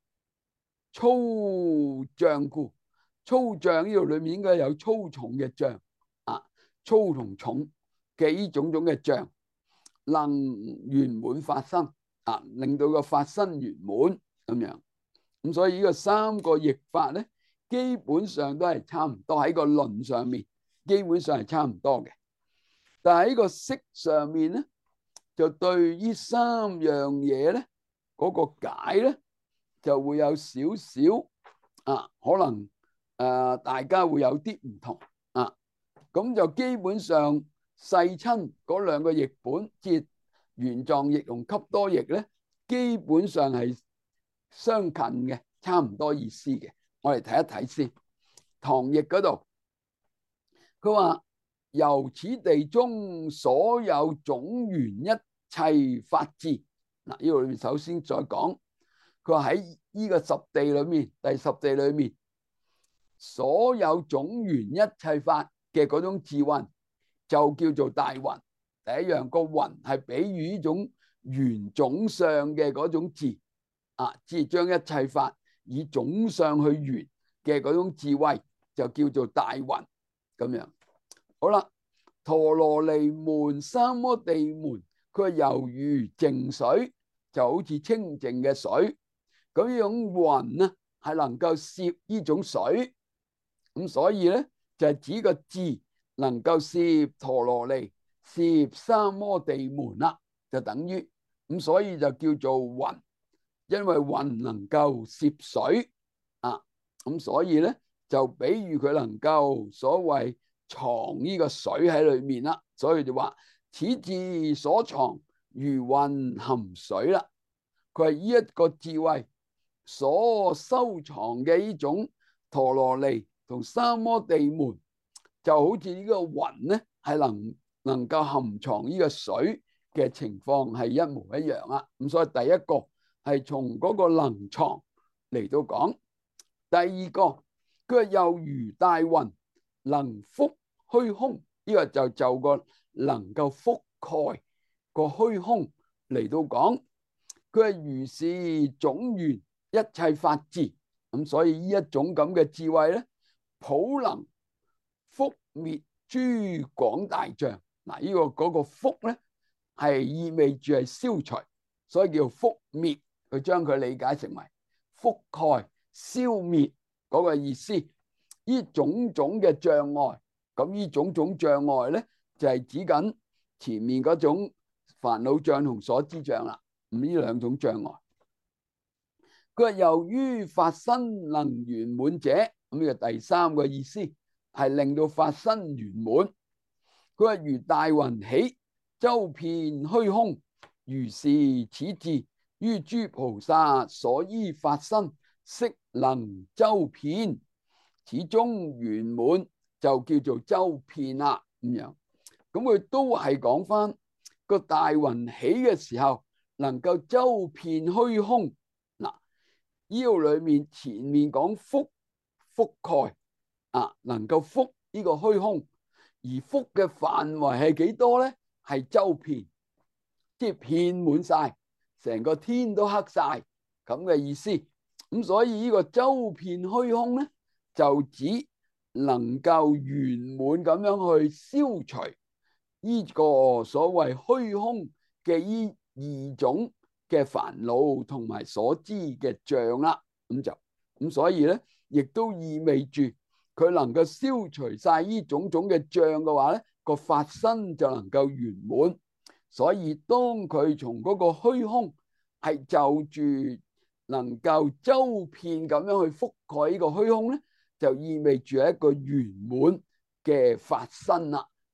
Speaker 1: 粗障故。粗障呢度裏面應該有粗重嘅障啊，粗同重嘅呢種種嘅障，能圓滿發生啊，令到個發生圓滿咁樣。咁所以呢個三個譯法咧，基本上都係差唔多，喺個論上面基本上係差唔多嘅。但係喺個釋上面咧，就對呢三樣嘢咧，嗰個解咧就會有少少啊，可能大家會有啲唔同啊。咁就基本上世親嗰兩個譯本，即係玄奘譯同笈多譯咧，基本上係相近嘅，差唔多意思嘅。我哋睇一睇先。唐譯嗰度，佢話由此地中所有種緣一切法智。嗱，呢度裏面首先再講，佢話喺呢個十地裏面，第十地裏面，所有種緣一切法嘅嗰種智慧就叫做大雲。第一樣，個雲係比喻呢種緣總相嘅嗰種智啊，即係將一切法以總相去緣嘅嗰種智慧就叫做大雲咁樣。好啦，陀羅尼門、三摩地門，佢係猶如淨水，就好似清淨嘅水。咁呢種雲呢，係能夠攝呢種水，咁所以咧就係指個智能夠攝陀羅尼、攝三摩地門啦，就等於咁，所以就叫做雲，因為雲能夠攝水啊，咁所以咧就比喻佢能夠所謂藏呢個水喺裏面啦，所以就話此智所藏如雲含水啦。佢係呢一個智慧所收藏嘅呢種陀羅尼同三摩地門，就好似呢個雲咧，係能夠含藏呢個水嘅情況係一模一樣啊。咁所以第一個係從嗰個能藏嚟到講，第二個佢係又如大雲能覆虛空，呢個就個能夠覆蓋個虛空嚟到講，佢係如是種緣一切法智。咁所以呢一種咁嘅智慧咧，普能覆滅諸廣大障。嗱，呢個嗰個覆咧係意味住係消除，所以叫覆滅。佢將佢理解成為覆蓋、消滅嗰個意思。呢種種嘅障礙，咁呢種種障礙咧就係指緊前面嗰種煩惱障同所知障啦。咁呢兩種障礙，佢係由於法身能圓滿者，咁呢個第三個意思係令到法身圓滿。佢係如大雲起，周遍虛空，如是此智於諸菩薩所依法身，悉能周遍，始終圓滿，就叫做周遍啦。咁樣，咁佢都係講翻個大雲起嘅時候，能夠周遍虛空。嗱，呢度裏面前面講覆蓋啊，能夠覆呢個虛空，而覆嘅範圍係幾多咧？係周遍，即係遍滿晒，成個天都黑晒咁嘅意思。咁所以呢個周遍虛空咧，就指能夠圓滿咁樣去消除呢個所謂虛空嘅呢二種嘅煩惱同埋所知嘅障啦。咁所以咧，亦都意味住佢能夠消除晒呢種種嘅障嘅話咧，個法身就能夠圓滿。所以當佢從嗰個虛空係就住能夠周遍咁樣去覆蓋呢個虛空咧，就意味住係一個圓滿嘅法身啦。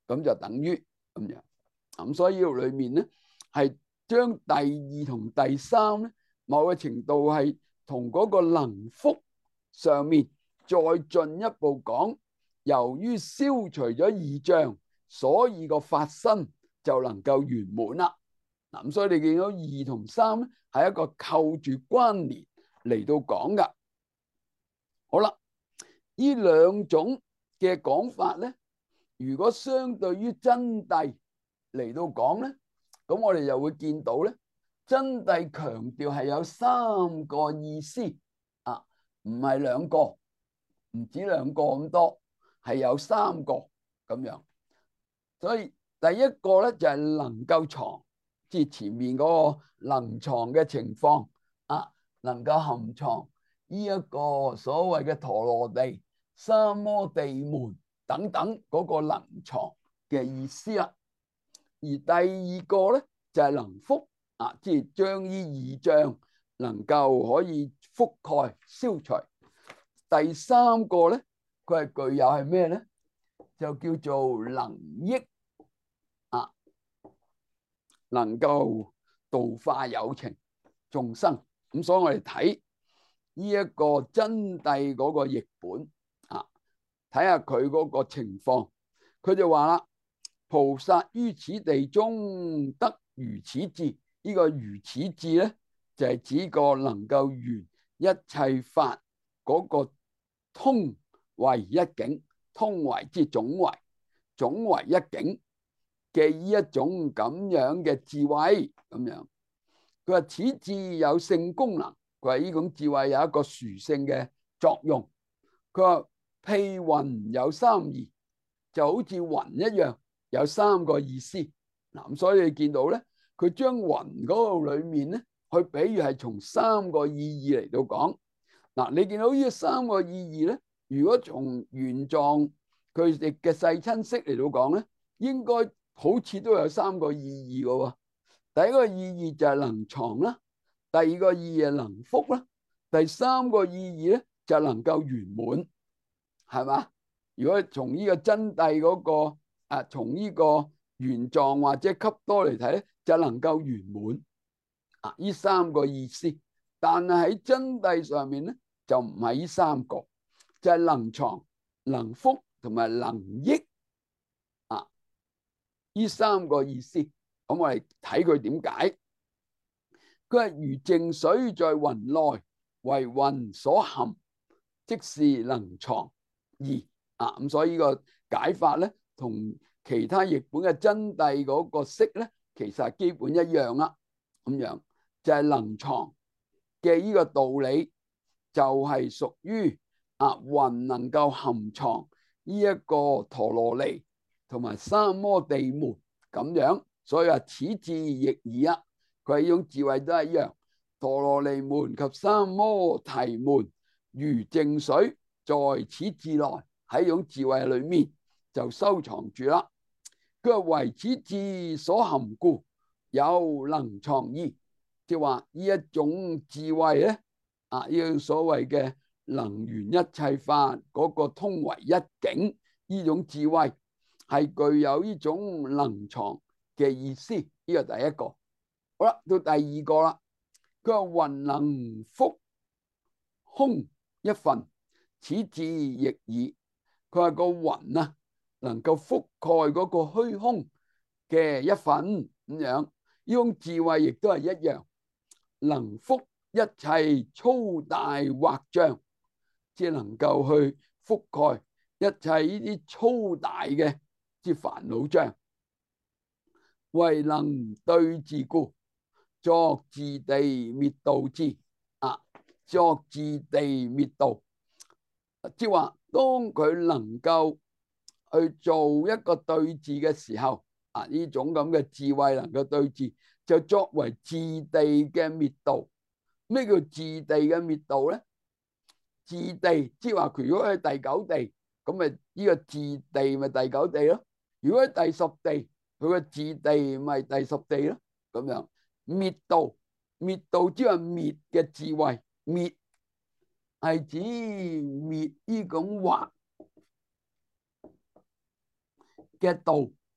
Speaker 1: 咁就等於咁樣。咁所以呢度裏面咧係將第二同第三咧某個程度係同嗰個能復上面再進一步講，由於消除咗異象，所以個法身就能夠圓滿啦。嗱，咁所以你見到二同三咧係一個扣住關聯嚟到講噶。好啦，呢兩種嘅講法咧，如果相對於真諦嚟到講咧，咁我哋又會見到咧，真諦強調係有三個意思啊，唔係兩個，唔止兩個咁多，係有三個咁樣。所以第一個咧就係能夠藏，即係前面嗰個能藏嘅情況啊，能夠含藏呢一個所謂嘅陀羅地、三摩地門等等嗰個能藏嘅意思啦。而第二個咧就係能覆啊，即係將呢異象能夠可以覆蓋消除。第三個咧，佢係具有係咩咧？就叫做能益啊，能夠度化有情眾生。咁所以我哋睇呢一個真諦嗰個譯本啊，睇下佢嗰個情況。佢就話啦，菩薩於此地中得如此智。呢個如此智咧，就係指個能夠圓一切法嗰個通為一境，通為即總為一境嘅呢一種咁樣嘅智慧咁樣。佢話此智有性功能，佢話呢種智慧有一個殊勝嘅作用。佢話譬雲有三義，就好似雲一樣有三個意思。嗱，咁所以你見到咧，佢將雲嗰度裏面咧，去比喻係從三個意義嚟到講。嗱，你見到呢三個意義咧，如果從原狀佢哋嘅世親釋嚟到講咧，應該好似都有三個意義嘅喎。第一個意義就係能藏啦，第二個意義係能覆啦，第三個意義咧就能夠圓滿，係嘛？如果從呢個真諦嗰個從呢個原狀或者笈多嚟睇咧，就能夠圓滿啊！呢三個意思，但係喺真諦上面咧就唔係呢三個，就係能藏、能覆同埋能益啊！呢三個意思，咁我哋睇佢點解。佢係如淨水在雲內，為雲所含，即是能藏義啊！咁所以呢個解法咧，同其他譯本嘅真諦嗰個釋咧，其實係基本一樣啦。咁樣就係能藏嘅呢個道理，就係屬於雲能夠含藏呢一個陀羅尼同埋三摩地門咁樣，所以話此智亦爾啊。佢係呢種智慧都係一樣，陀羅尼門及三摩提門如淨水，在此智內，喺呢種智慧裏面就收藏住啦。佢話為此智所含故，有能藏義，即係話呢一種智慧咧，呢種所謂嘅能圓一切法嗰個通為一境，呢種智慧係具有呢種能藏嘅意思。呢個第一個。好啦，到第二個啦。佢話雲能覆空一分，此智亦爾。佢話個雲啊，能夠覆蓋嗰個虛空嘅一分咁樣，呢種智慧亦都係一樣，能覆一切粗大惑障，即係能夠去覆蓋一切呢啲粗大嘅即係煩惱障，為能對治故，作自地滅道智作自地滅道，即係話當佢能夠去做一個對治嘅時候，呢種咁嘅智慧能夠對治，就作為自地嘅滅道。咩叫自地嘅滅道咧？自地即係話，如果喺第九地，咁咪呢個自地咪第九地咯。如果喺第十地，佢個自地咪第十地咯。咁樣滅道，滅道即係滅嘅智慧，滅係指滅呢種惑嘅道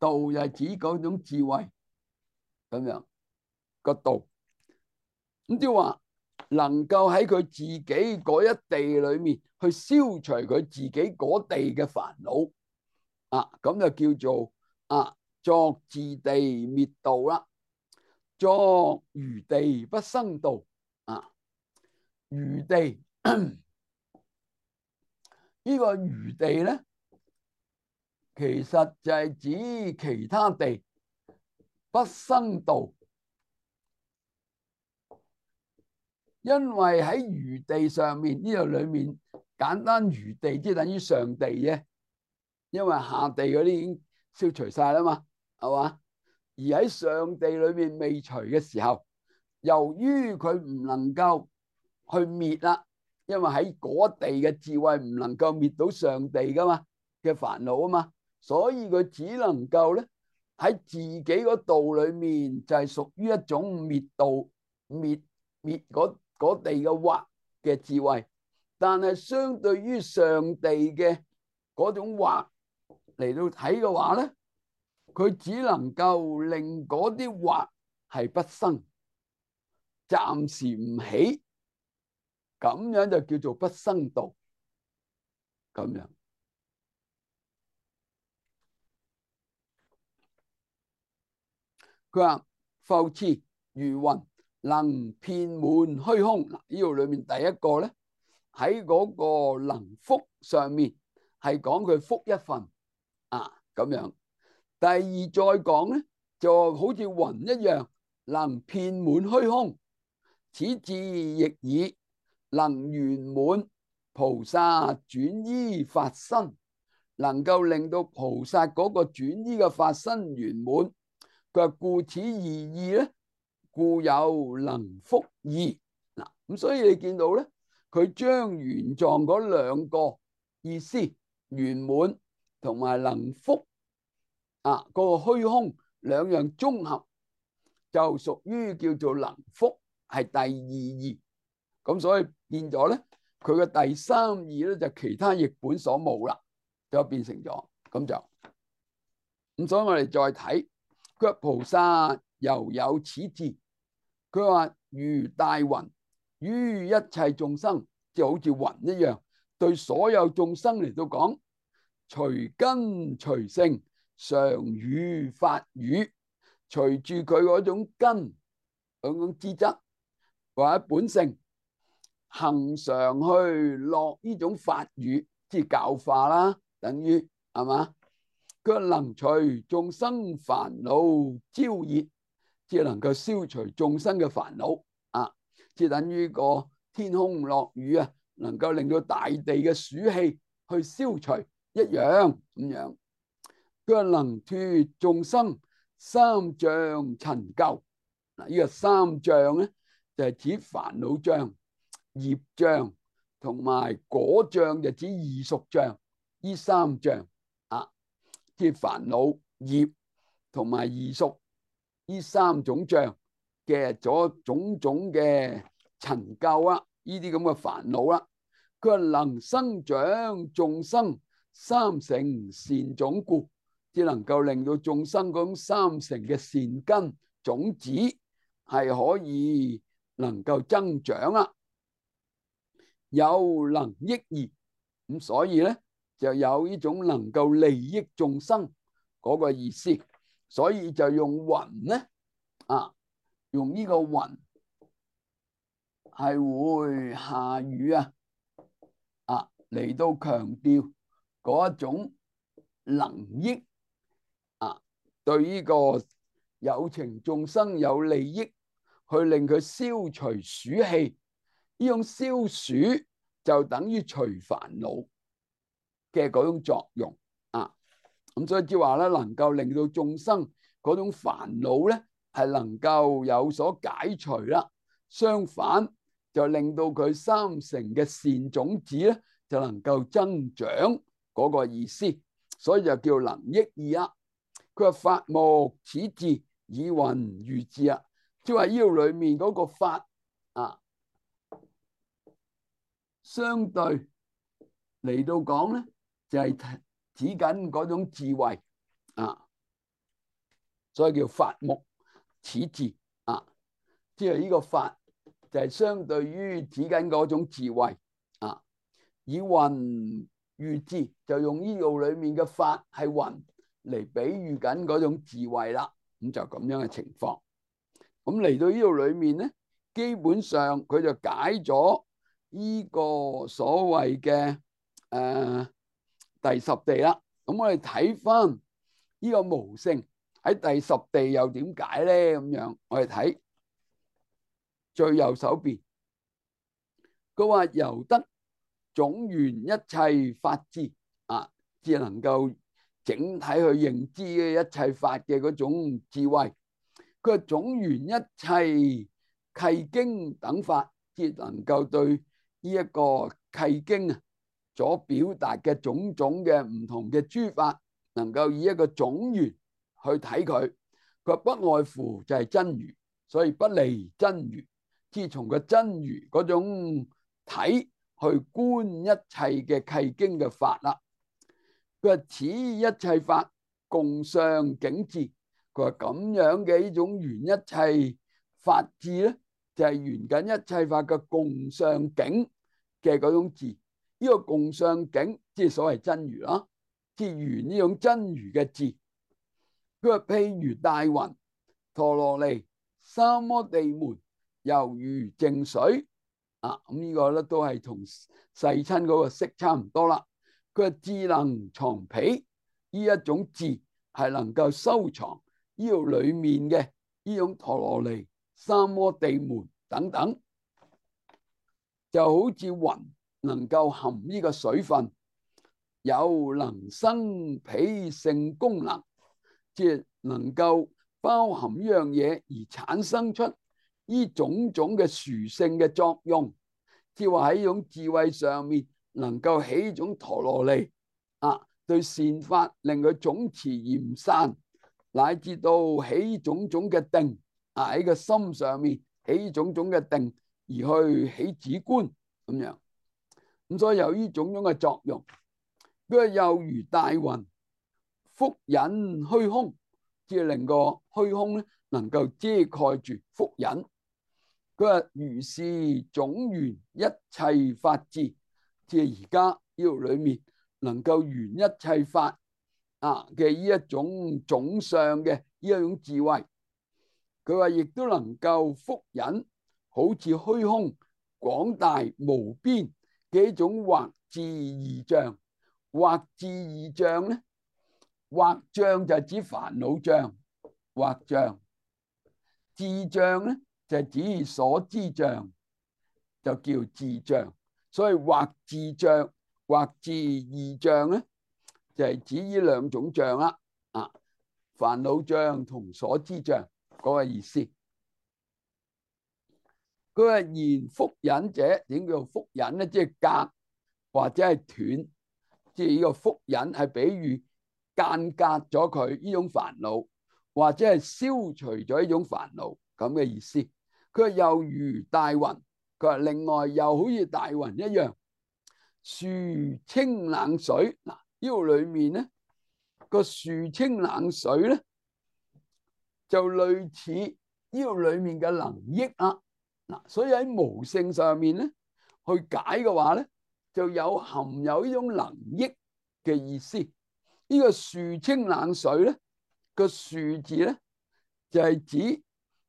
Speaker 1: 道就係指嗰種智慧咁樣個道。咁即係話能夠喺佢自己嗰一地裏面去消除佢自己嗰地嘅煩惱啊，咁就叫做作自地滅道啦，作餘地不生道啊。餘地呢個餘地咧，其實就係指其他地不生道，因為喺餘地上面呢度裏面簡單餘地即係等於上地啫，因為下地嗰啲已經消除晒啦嘛，係嘛？而喺上地裏面未除嘅時候，由於佢唔能夠去滅啦，因為喺嗰地嘅智慧唔能夠滅到上地噶嘛嘅煩惱啊嘛，所以佢只能夠咧喺自己嗰度裏面就係屬於一種滅道滅嗰地嘅惑嘅智慧，但係相對於上地嘅嗰種惑嚟到睇嘅話咧，佢只能夠令嗰啲惑係不生，暫時唔起，咁樣就叫做不生道。咁樣佢話復次如雲能遍滿虛空。嗱，呢度裏面第一個咧喺嗰個能覆上面係講佢覆一份咁樣。第二再講咧就好似雲一樣能遍滿虛空，此智亦以能圓滿菩薩轉依法身，能夠令到菩薩嗰個轉依嘅法身圓滿。佢話故此二義咧，故有能覆義。嗱，咁所以你見到咧，佢將原狀嗰兩個意思圓滿同埋能覆嗰個虛空兩樣綜合，就屬於叫做能覆，係第二義。咁所以變咗咧，佢嘅第三義咧就其他譯本所冇啦，就變成咗咁就咁。所以我哋再睇，佢話菩薩猶有此智，佢話如大雲於一切眾生，即係好似雲一樣，對所有眾生嚟到講，隨根隨性常語法語，隨住佢嗰種根嗰種資質或者本性，恒常去落呢種法語，即係教化啦，等於係嘛？佢能除眾生煩惱焦熱，即係能夠消除眾生嘅煩惱即係等於個天空落雨能夠令到大地嘅暑氣去消除一樣咁樣。佢能脫眾生三障塵垢。嗱，呢個三障咧就係指煩惱障、業障同埋果障，就指異熟障。呢三障即係煩惱、業同埋異熟呢三種障嘅咗種種嘅塵垢呢啲咁嘅煩惱啦。佢話能生長眾生三乘善種故，只能夠令到眾生嗰種三乘嘅善根種子係可以能夠增長有能益義。咁所以咧就有呢種能夠利益眾生嗰個意思，所以就用雲咧用呢個雲係會下雨嚟到強調嗰一種能益對呢個有情眾生有利益，去令佢消除暑氣。呢種消暑就等於除煩惱嘅嗰種作用咁所以即係話咧，能夠令到眾生嗰種煩惱咧係能夠有所解除啦。相反就令到佢三乘嘅善種子咧就能夠增長嗰個意思，所以就叫能益義佢話法莫此智以雲喻智即係話呢度裏面嗰個法相對嚟到講咧就係指緊嗰種智慧所以叫法目始智啊。即係呢個法就係相對於指緊嗰種智慧啊。以雲喻智，就用呢度裏面嘅法係雲嚟比喻緊嗰種智慧啦。咁就咁樣嘅情況。咁嚟到呢度裏面咧，基本上佢就解咗呢個所謂嘅第十地啦。咁我哋睇翻呢個無性喺第十地又點解咧？咁樣我哋睇最右手邊，佢話由得總緣一切法智啊，至能夠整體去認知嘅一切法嘅嗰種智慧。佢話總緣一切契經等法，至能夠對呢一個契經啊所表達嘅種種嘅唔同嘅諸法，能夠以一個總緣去睇佢。佢話不外乎就係真如，所以不離真如。至從個真如嗰種睇去觀一切嘅契經嘅法啦。佢話此一切法共相境智。佢話咁樣嘅呢種緣一切法智咧，就係緣緊一切法嘅共相境嘅嗰種智。呢個共相境即係所謂真如啦，即係緣呢種真如嘅智。佢話譬如大雲、陀羅尼、三摩地門，猶如靜水啊。咁呢個咧都係同世親嗰個色差唔多啦。佢話智能藏彼，呢一種智係能夠收藏呢度裏面嘅呢種陀羅尼、三摩地門等等，就好似雲能夠含呢個水分，有能生彼性功能，即係能夠包含呢樣嘢而產生出呢種種嘅殊勝嘅作用，即係話喺呢種智慧上面能夠起呢種陀羅尼啊，對善法令佢總持嚴散，乃至到起種種嘅定啊，喺個心上面起種種嘅定，而去起止觀咁樣。咁所以有呢種種嘅作用。佢話又如大雲覆隱虛空，即係令個虛空咧能夠遮蓋住覆隱。佢話如是總緣一切法智，即係而家呢度裏面能夠緣一切法啊嘅呢一種總相嘅呢一種智慧。佢話亦都能夠覆隱，好似虛空廣大無邊嘅一種惑智二障。惑智二障咧，惑障就係指煩惱障，惑障；智障咧就係指所知障，就叫智障。所以惑智障、惑智二障咧，就係指呢兩種障啦。啊，煩惱障同所知障嗰個意思。佢話言覆隱者，點叫覆隱咧？即係隔或者係斷。即係呢個覆隱係比喻間隔咗佢呢種煩惱，或者係消除咗呢種煩惱咁嘅意思。佢話又如大雲，佢話另外又好似大雲一樣，樹清冷水。嗱，呢度裏面咧個樹清冷水咧，就類似呢度裏面嘅能益啊。嗱，所以喺無性上面咧去解嘅話咧，就有含有呢種能益嘅意思。呢個樹清冷水咧，個樹字咧就係指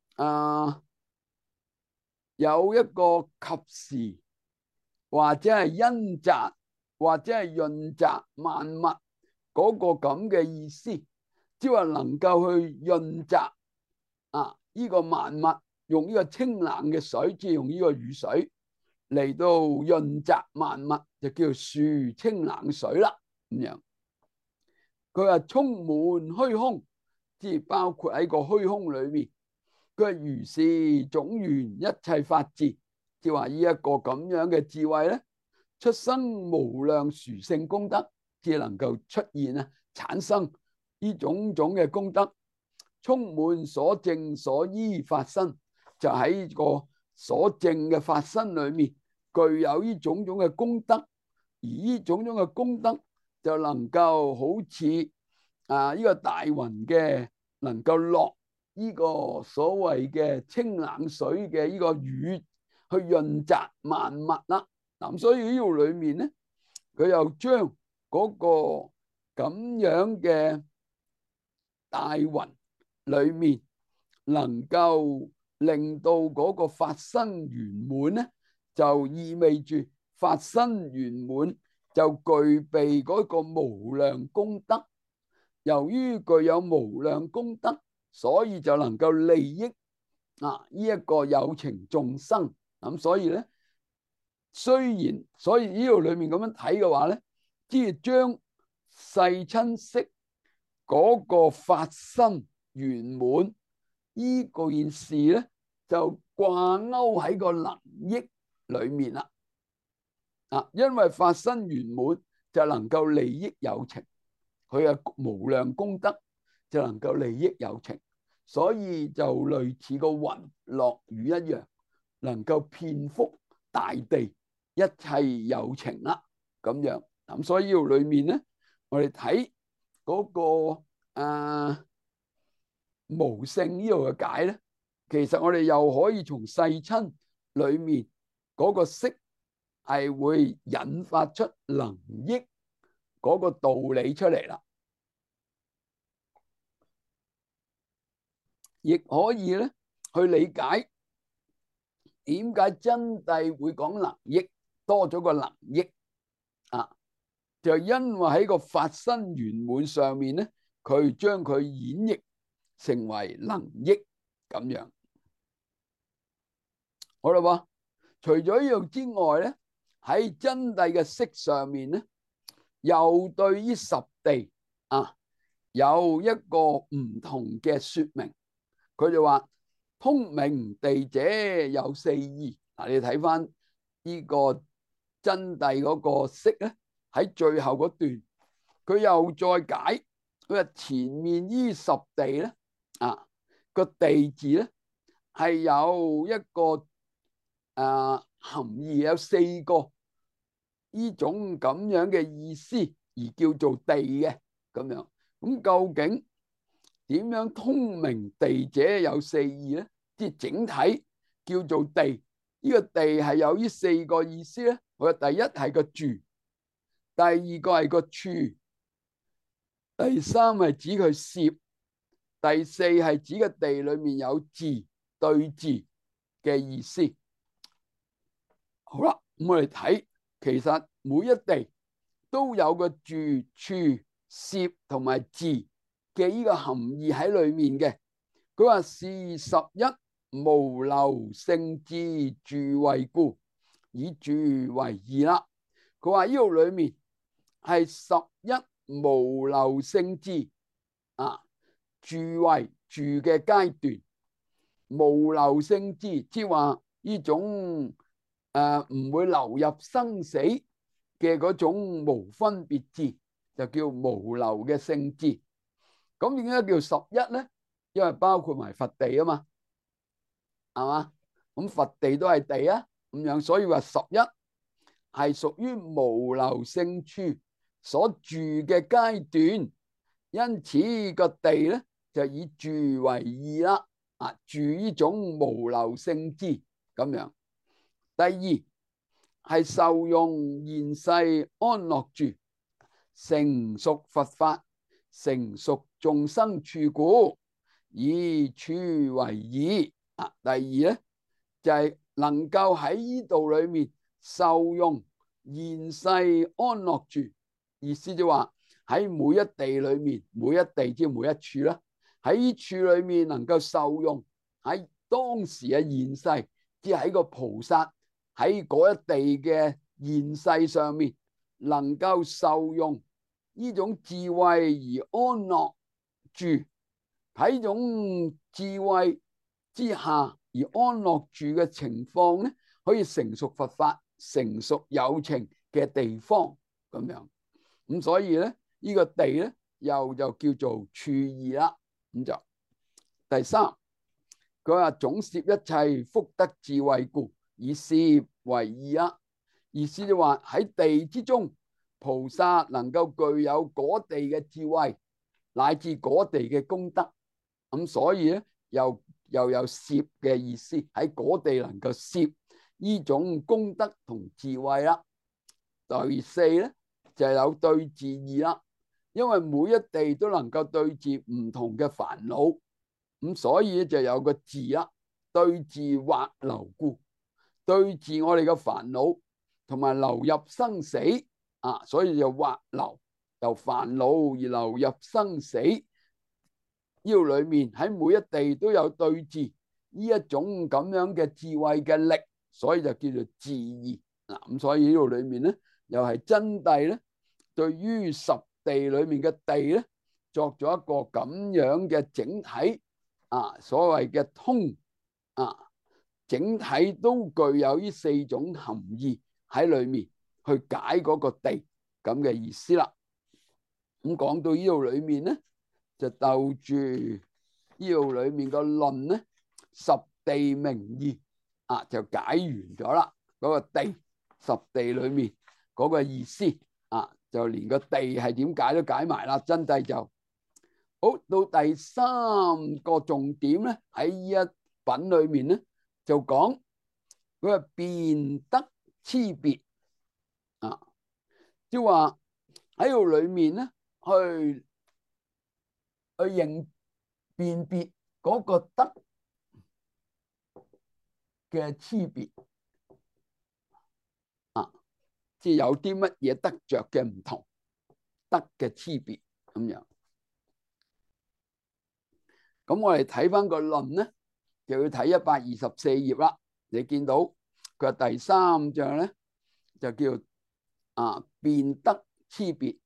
Speaker 1: 有一個及時或者係恩澤或者係潤澤萬物嗰個咁嘅意思，即係話能夠去潤澤呢個萬物，用呢個清冷嘅水，即係用呢個雨水嚟到潤澤萬物，就叫樹清冷水啦。咁樣，佢話充滿虛空，即係包括喺個虛空裏面。佢話如是總緣一切法智，即係話呢一個咁樣嘅智慧咧，出生無量殊勝功德，至能夠出現產生呢種種嘅功德，充滿所證所依法身，就喺個所證嘅法身裏面具有呢種種嘅功德，而呢種種嘅功德就能夠好似呢個大雲嘅能夠落呢個所謂嘅清冷水嘅呢個雨去潤澤萬物啦。咁所以呢度裏面咧，佢又將嗰個咁樣嘅大雲裏面能夠令到嗰個法身圓滿咧，就意味住法身圓滿就具備嗰個無量功德。由於具有無量功德，所以就能夠利益呢一個有情眾生。咁所以咧，所以呢度裏面咁樣睇嘅話咧，即係將世親識嗰個法身圓滿呢個件事咧，就掛鈎喺個能益裏面啦。因為法身圓滿就能夠利益有情，佢嘅無量功德就能夠利益有情，所以就類似個雲落雨一樣，能夠遍覆大地一切有情啦。咁樣咁，所以呢度裏面咧，我哋睇嗰個無性呢度嘅解咧，其實我哋又可以從世親裏面嗰個識係會引發出能益嗰個道理出嚟啦。亦可以咧去理解點解真諦會講能益多咗個能益就因為喺個法身圓滿上面咧，佢將佢演繹成為能益咁樣。好啦喎，除咗呢樣之外咧，喺真諦嘅識上面咧，又對於十地有一個唔同嘅說明。佢就話通明地者有四義。你睇翻呢個真諦嗰個識咧，喺最後嗰段佢又再解。佢話前面呢十地咧個地字咧係有一個含義，有四個呢種咁樣嘅意思而叫做地嘅咁樣。咁究竟點樣通明地者有四義咧？即係整體叫做地，呢個地係有呢四個意思咧。我第一係個住，第二個係個處，第三係指佢攝，第四係指個地裏面有字對字嘅意思。好啦，咁我哋睇，其實每一地都有個住、處、攝同埋字嘅呢個含義喺裏面嘅。佢話是十一無漏聖智住位故，以住為義啦。佢話呢度裏面係十一無漏聖智住位住嘅階段，無漏聖智即係話呢種唔會流入生死嘅嗰種無分別智，就叫無漏嘅聖智。咁點解叫十一咧？因為包括埋佛地啊嘛，係嘛？咁佛地都係地咁樣，所以話十一係屬於無漏聖處所住嘅階段，因此個地咧就以住為義啦。住呢種無漏聖智咁樣。第二係受用現世安樂住，成熟佛法，成熟眾生處故，以處為義。第二咧就係能夠喺呢度裏面受用現世安樂住，意思就話喺每一地裏面，每一地即係每一處啦，喺呢處裏面能夠受用，喺當時嘅現世，即係喺個菩薩喺嗰一地嘅現世上面，能夠受用呢種智慧而安樂住，喺呢種智慧之下而安樂住嘅情況咧，可以成熟佛法、成熟有情嘅地方咁樣。咁所以咧，呢個地咧又就叫做處義啦。咁就第三，佢話總攝一切福德智慧故，以攝為義啦。意思就話喺地之中，菩薩能夠具有嗰地嘅智慧，乃至嗰地嘅功德， 咁所以咧又有攝嘅意思，喺嗰地能夠攝呢種功德同智慧啦。第四咧就有對治義啦，因為每一地都能夠對治唔同嘅煩惱，咁所以就有個治啦，對治惑流故，對治我哋嘅煩惱同埋流入生死啊，所以就惑流，由煩惱而流入生死。呢度裏面喺每一地都有對治呢一種咁樣嘅智慧嘅力，所以就叫做治義嗱。咁所以呢度裏面咧又係真諦咧，對於十地裏面嘅地咧作咗一個咁樣嘅整體啊，所謂嘅通啊，整體都具有呢四種含義喺裏面去解嗰個地咁嘅意思啦。咁講到呢度裏面咧，就逗住呢度裏面個論咧，十地名義啊，就解完咗啦。嗰個地十地裏面嗰個意思啊，就連個地係點解都解埋啦。真諦就好到第三個重點咧，喺呢一品裏面咧，就講佢係辨得差別啊，即係話喺度裏面咧去認辨別嗰個得嘅差別啊，即係有啲乜嘢得着嘅唔同，得嘅差別咁樣。咁我哋睇翻個論咧，就要睇124頁啦。你見到佢係第三章咧，就叫辨得差別。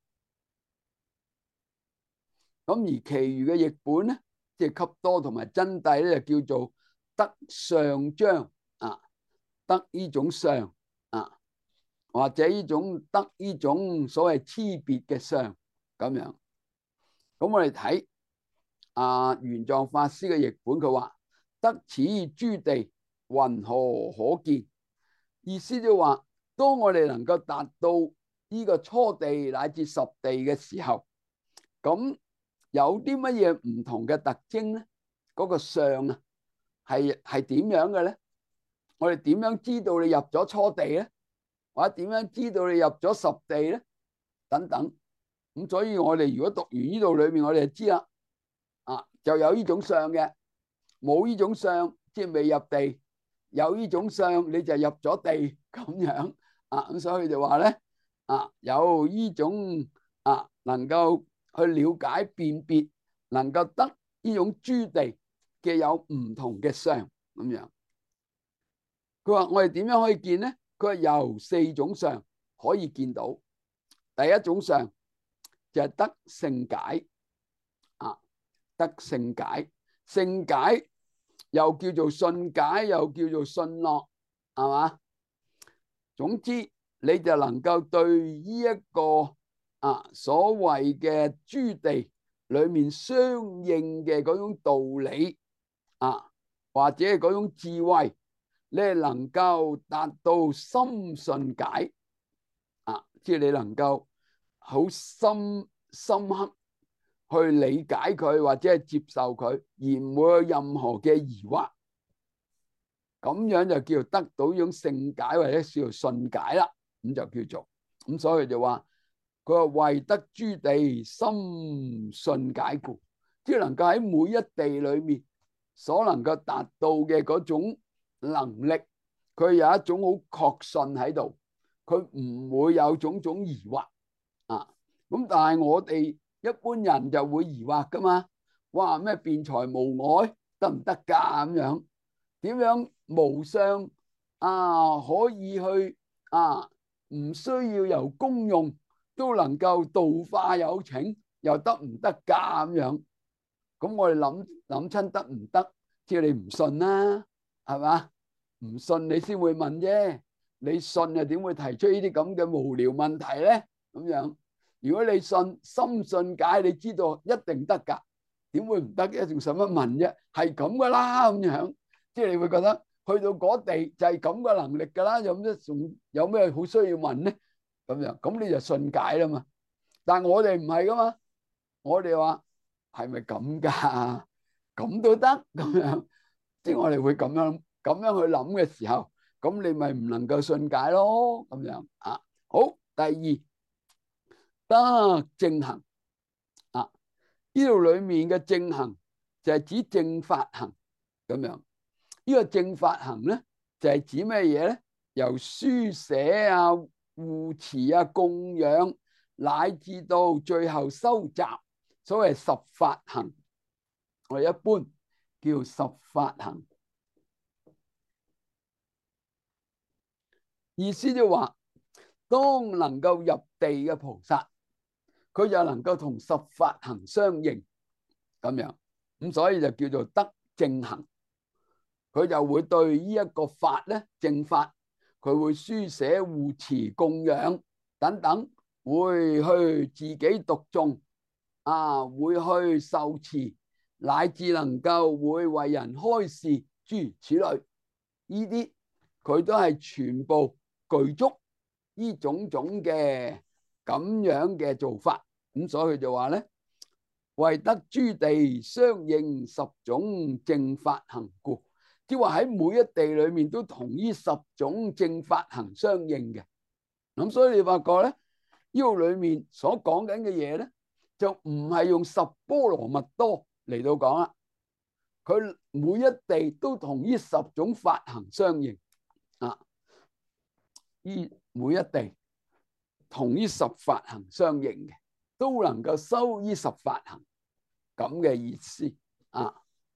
Speaker 1: 咁而其餘嘅譯本咧，即係笈多同埋真諦咧，就叫做得相彰啊，得呢種相啊，或者呢種得呢種所謂差別嘅相咁樣。咁我哋睇玄奘法師嘅譯本，佢話得此諸地云何可見？意思就話，當我哋能夠達到呢個初地乃至十地嘅時候，咁有啲乜嘢唔同嘅特徵咧？嗰個相啊，係點樣嘅咧？我哋點樣知道你入咗初地咧？或者點樣知道你入咗十地咧？等等。咁所以我哋如果讀完呢度裏面，我哋就知啦。就有呢種相嘅，冇呢種相即係未入地；有呢種相你就入咗地咁樣。咁所以就話咧，有呢種能夠去了解辨別，能夠得呢種諸地嘅有唔同嘅相咁樣。佢話我哋點樣可以見咧？佢話由四種相可以見到。第一種相就係得勝解，得勝解，勝解又叫做信解，又叫做信樂，係嘛？總之你就能夠對呢一個所謂嘅諸地裏面相應嘅嗰種道理或者係嗰種智慧，你係能夠達到深信解即係你能夠好深刻去理解佢或者係接受佢，而唔會有任何嘅疑惑，咁樣就叫做得到呢種勝解或者叫做信解啦。咁就叫做咁，所以就話佢話為得諸地深信解故，即係能夠喺每一地裏面所能夠達到嘅嗰種能力，佢有一種好確信喺度，佢唔會有種種疑惑咁但係我哋一般人就會疑惑噶嘛，哇咩辯才無礙得唔得噶咁樣？點樣無相可以去唔需要由功用都能夠度化有情，又得唔得噶咁樣？咁我哋諗親得唔得？即係你唔信啦，係嘛？唔信你先會問啫，你信又點會提出呢啲咁嘅無聊問題咧？咁樣。如果你信深信解，你知道一定得噶，點會唔得嘅？仲使乜問啫？係咁噶啦咁樣，即係你會覺得去到嗰地就係咁嘅能力噶啦，有咩好需要問咧？咁樣咁你就信解啦嘛。但係我哋唔係噶嘛，我哋話係咪咁噶？ 咁都得咁樣，即係我哋會咁樣去諗嘅時候，咁你咪唔能夠信解咯，咁樣啊。好，第二得正行啊，呢度裏面嘅正行就係指正法行咁樣。呢個正法行咧就係指咩嘢咧？由書寫啊、護持啊、供養，乃至到最後收集，所謂十法行，我哋一般叫十法行。意思就話，當能夠入地嘅菩薩，佢就能夠同十法行相應，咁樣咁，所以就叫做得正行。佢就會對呢一個法咧，正法，佢會書寫、護持、供養等等，會去自己讀誦啊，會去受持，乃至能夠會為人開示，諸如此類。呢啲佢都係全部具足呢種種嘅咁樣嘅做法。咁所以佢就話咧，為得諸地相應十種正法行故。即係話喺每一地裏面都同呢十種正法行相應嘅。咁所以你發覺咧，呢度裏面所講緊嘅嘢咧，就唔係用十波羅蜜多嚟到講啦。佢每一地都同呢十種法行相應啊。呢每一地同呢十法行相應嘅，都能夠修呢十法行咁嘅意思啊。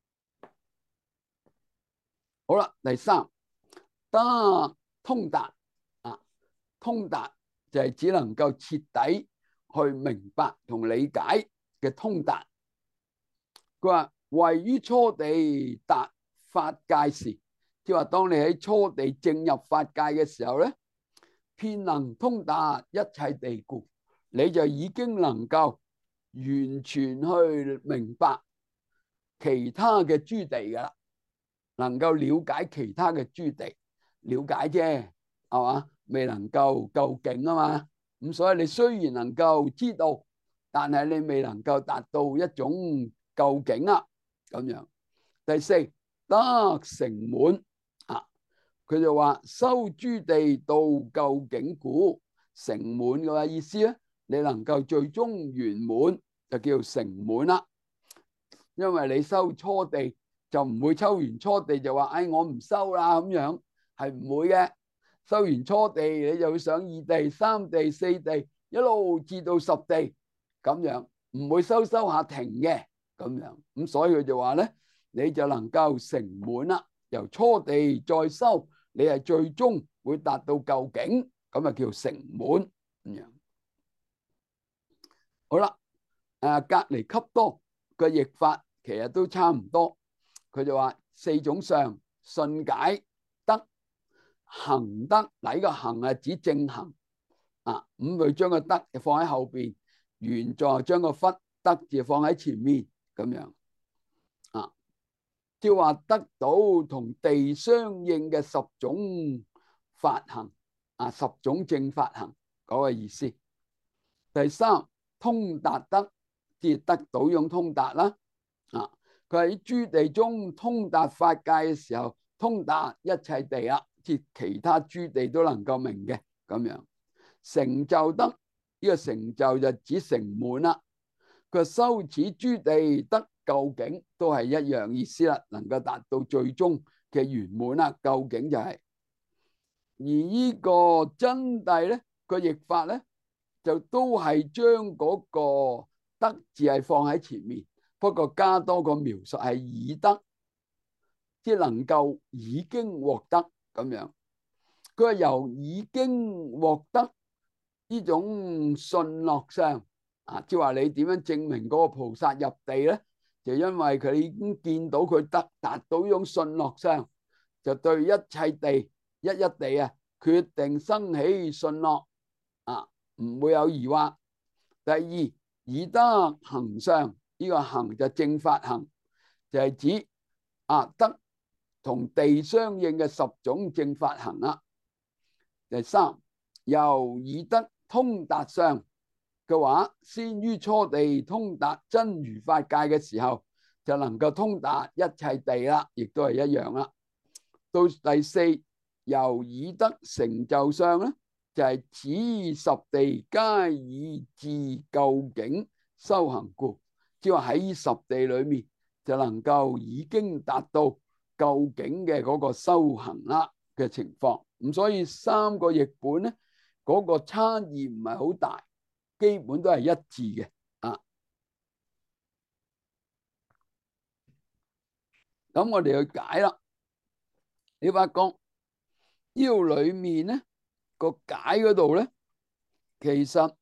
Speaker 1: 好啦，第三得通達啊，通達就係只能夠徹底去明白同理解嘅通達。佢話位於初地達法界時，即係話當你喺初地正入法界嘅時候咧，遍能通達一切地故，你就已經能夠完全去明白其他嘅諸地噶啦。能夠了解其他嘅諸地，了解啫，係嘛？未能夠究竟啊嘛。咁所以你雖然能夠知道，但係你未能夠達到一種究竟啊。咁樣，第四得成滿啊，佢就話修諸地到究竟故，成滿嘅意思咧，你能夠最終圓滿就叫成滿啦。因為你修初地，就唔會修完初地就話，哎，我唔修啦咁樣，係唔會嘅。修完初地，你就會上二地、三地、四地，一路至到十地咁樣，唔會修下停嘅咁樣。咁所以佢就話咧，你就能夠成滿啦。由初地再修，你係最終會達到究竟，咁啊叫成滿咁樣。好啦，隔離笈多嘅譯法其實都差唔多。佢就話四種相：信解得、行得。嗱，呢個行係指正行啊。咁佢將個得就放喺後邊，原作將個忽得字放喺前面咁樣啊。即係話得到同地相應嘅十種法行啊，十種正法行嗰個意思。第三，通達得，即係得到用通達啦啊。佢喺諸地中通達法界嘅時候，通達一切地啦，即其他諸地都能夠明嘅咁樣。成就得，呢個成就就指成滿啦。佢修此諸地得究竟都係一樣意思啦，能夠達到最終嘅圓滿啦。究竟就係，而呢個真諦咧，個譯法咧就都係將嗰個得字係放喺前面。不過加多個描述係已得，即係能夠已經獲得咁樣。佢係由已經獲得呢種信樂相啊，即係話你點樣證明嗰個菩薩入地咧？就因為佢已經見到佢達到呢種信樂相，就對一切地一地啊，決定生起信樂啊，唔會有疑惑。第二，已得行相。呢個行就正法行，就係指得同地相應嘅十種正法行啦。第三，由已得通達相嘅話，先於初地通達真如法界嘅時候， 就能夠通達一切地啦，亦都係一樣啦。到第四，由以德成就相咧，就係此十地皆以自究竟修行故，即係話喺十地裏面就能夠已經達到究竟嘅嗰個修行啦嘅情況。咁所以三個譯本咧，嗰個差異唔係好大，基本都係一致嘅。咁我哋去解啦。你發覺腰裏面咧個解嗰度咧，其實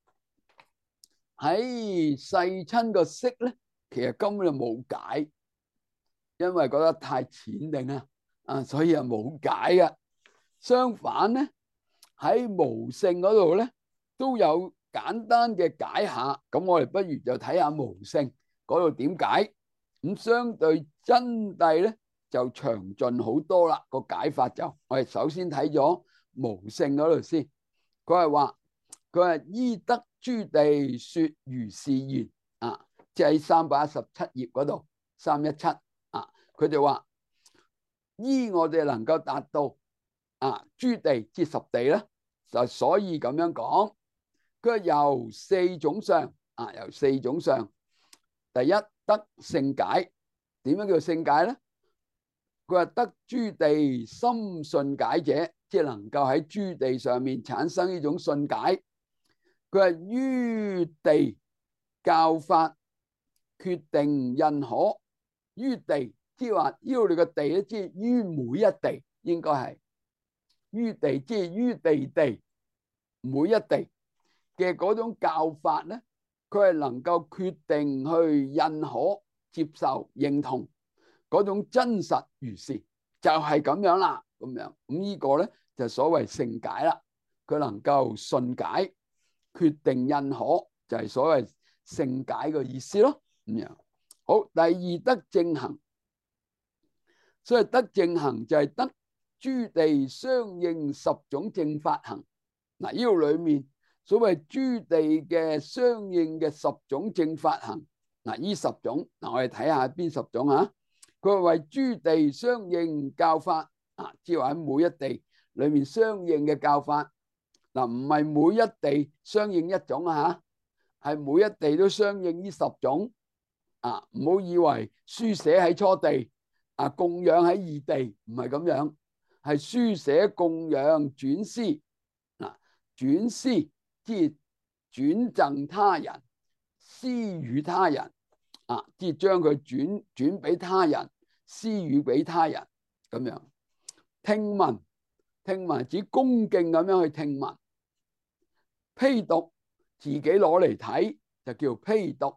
Speaker 1: 喺世親個釋咧，其實根本就冇解，因為覺得太淺定啊，所以啊冇解嘅。相反咧，喺無性嗰度咧都有簡單嘅解下。咁我哋不如就睇下無性嗰度點解。咁相對真諦咧就詳盡好多啦。個解法就我哋首先睇咗無性嗰度先。佢係依德諸地說如是言啊，即係317頁嗰度317啊。佢就話依我哋能夠達到諸地即十地咧，就所以咁樣講。佢由四種相由四種相。第一，得勝解。點樣叫勝解咧？佢話得諸地深信解者，即係能夠喺諸地上面產生呢種信解。佢話於地教法決定認可，於地即係話呢度你個地咧，即係於每一地，應該係於地，即係於地每一地嘅嗰種教法咧，佢係能夠決定去認可、接受、認同嗰種真實如是，就係咁樣啦。咁樣咁呢個咧就所謂勝解啦。佢能夠信解、決定認可，就係所謂勝解嘅意思咯。咁樣好。第二，得正行。所以得正行就係得諸地相應十種正法行。嗱，呢度裏面所謂諸地嘅相應嘅十種正法行，嗱，呢十種，嗱，我哋睇下邊十種啊。佢係為諸地相應教法即係話喺每一地裏面相應嘅教法。嗱，唔係每一地相應一種係每一地都相應呢十種唔好以為書寫喺初地供養喺二地，唔係咁樣，係書寫、供養、轉施。轉施即係轉贈他人，施予他人即係將佢轉俾他人，施予俾他人咁樣。聽聞指恭敬咁樣去聽聞。披讀自己攞嚟睇就叫披讀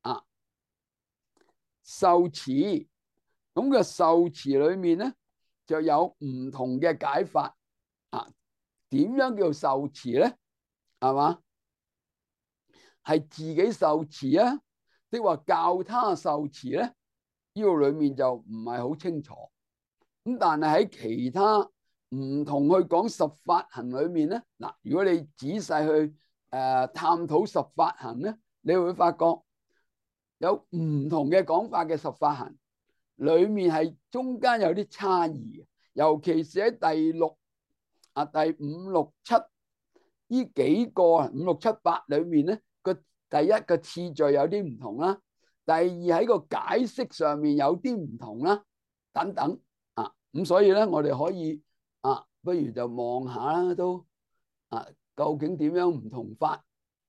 Speaker 1: 受持，咁個受持裏面咧就有唔同嘅解法點樣叫受持咧？係嘛？係自己受持即係話教他受持咧？呢個裏面就唔係好清楚。咁但係喺其他唔同去講十法行裏面咧，嗱，如果你仔細去探討十法行咧，你會發覺有唔同嘅講法嘅十法行裏面係中間有啲差異，尤其是喺第六第五六七呢幾個5、6、7、8裏面咧，個第一個次序有啲唔同啦，第二喺個解釋上面有啲唔同啦，等等咁所以咧，我哋可以不如就望下啦，都究竟點樣唔同法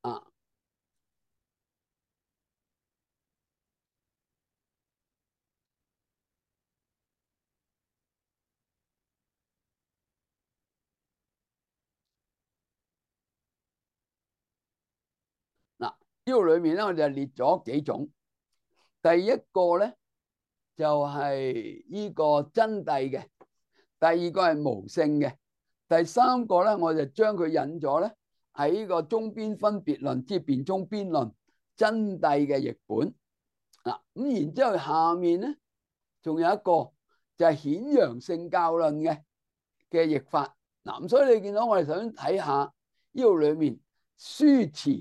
Speaker 1: 嗱，呢個裏面咧，我哋就列咗幾種。第一個咧就係呢個真諦嘅，第二個係無性嘅，第三個咧我就將佢引咗咧喺呢個中邊分別論，即係辯中邊論真諦嘅譯本咁然之後下面咧仲有一個就係顯揚聖教論嘅譯法咁所以你見到我哋首先睇下呢度裏面書詞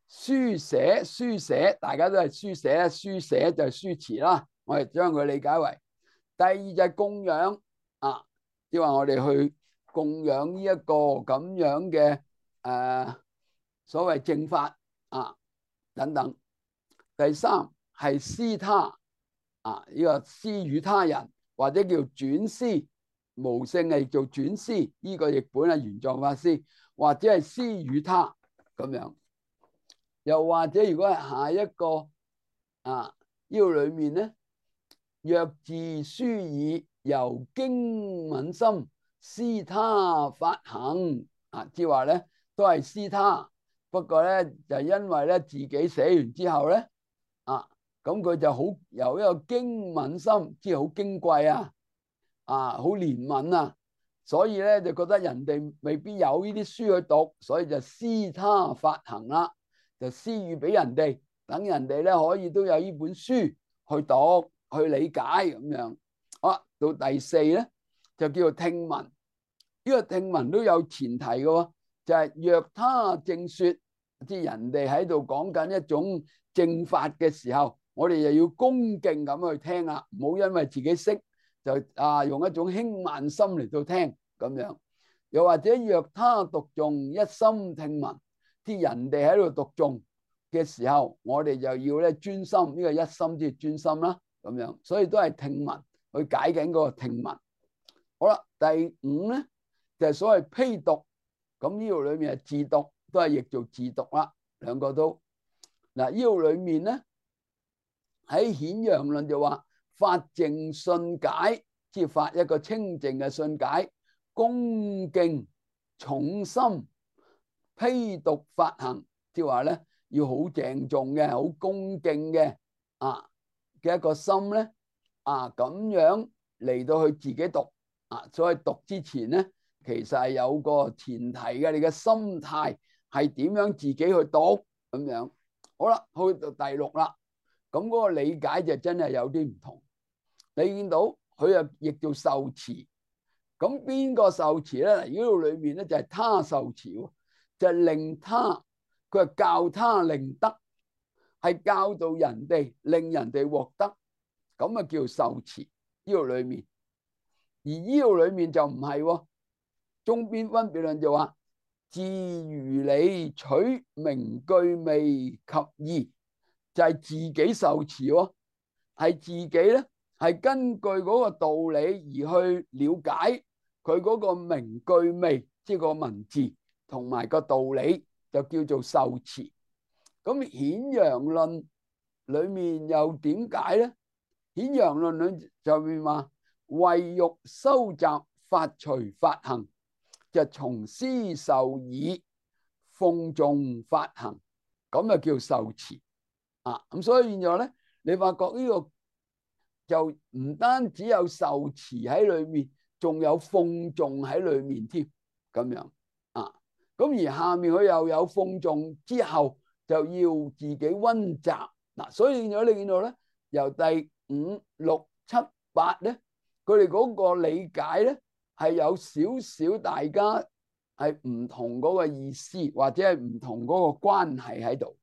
Speaker 1: 書寫大家都係書寫，書寫就係書詞啦。我哋將佢理解為第二就係供養啊，即係話我哋去供養呢一個咁樣嘅所謂正法啊等等。第三係施他啊，呢個施與他人或者叫轉施，無性係做轉施，呢個譯本係玄奘法師，或者係施與他咁樣。又或者如果係下一個呢個裏面咧，若自書以由經文心施他法行啊，即係話咧都係施他，不過咧就因為咧自己寫完之後咧咁佢就好由一個經文心，即係好矜貴好憐憫啊，所以咧就覺得人哋未必有呢啲書去讀，所以就施他法行啦，就施予俾人哋，等人哋咧可以都有呢本書去讀去理解咁樣。好，到第四咧就叫做聽聞，呢個聽聞都有前提嘅喎，就係若他正說，即係人哋喺度講緊一種正法嘅時候，我哋又要恭敬咁去聽啦，唔好因為自己識就用一種輕慢心嚟到聽咁樣。又或者若他讀誦一心聽聞，啲人哋喺度讀誦嘅時候，我哋就要咧專心，呢個一心即係專心啦咁樣。所以都係聽聞去解緊嗰個聽聞。好啦，第五咧就係所謂披讀，咁呢度裏面係自讀，都係譯做自讀啦，兩個都。嗱，呢度裏面咧喺顯揚論就話發淨信解，即係發一個清淨嘅信解，恭敬重心披讀法行，即係話咧要好鄭重嘅、好恭敬嘅嘅一個心咧咁樣嚟到去自己讀所以讀之前咧，其實係有個前提嘅，你嘅心態係點樣自己去讀咁樣。好啦，去到第六啦，咁嗰個理解就真係有啲唔同。你見到佢又譯做受持，咁邊個受持咧？嗱，呢度裏面咧就係他受持，就係令他，佢係教他令得，係教導人哋，令人哋獲得，咁叫受持。呢度裏面，而呢度裏面就唔係，中邊分別論就話自如理取名句味及義，就係自己受持，係自己咧係根據嗰個道理而去了解佢嗰個名句味，即係個文字同埋個道理，就叫做受持。咁顯揚論裏面又點解咧？顯揚論裏就面話為欲收集法隨法行，就從師受以奉誦法行，咁就叫受持咁所以現在咧，你發覺呢個就唔單止有受持喺裏面，仲有奉誦喺裏面添咁樣咁而下面佢又有奉誦之後，就要自己溫習所以變咗你見到咧，由第五、六、七、八咧，佢哋嗰個理解咧係有少少大家係唔同嗰個意思，或者係唔同嗰個關係喺度。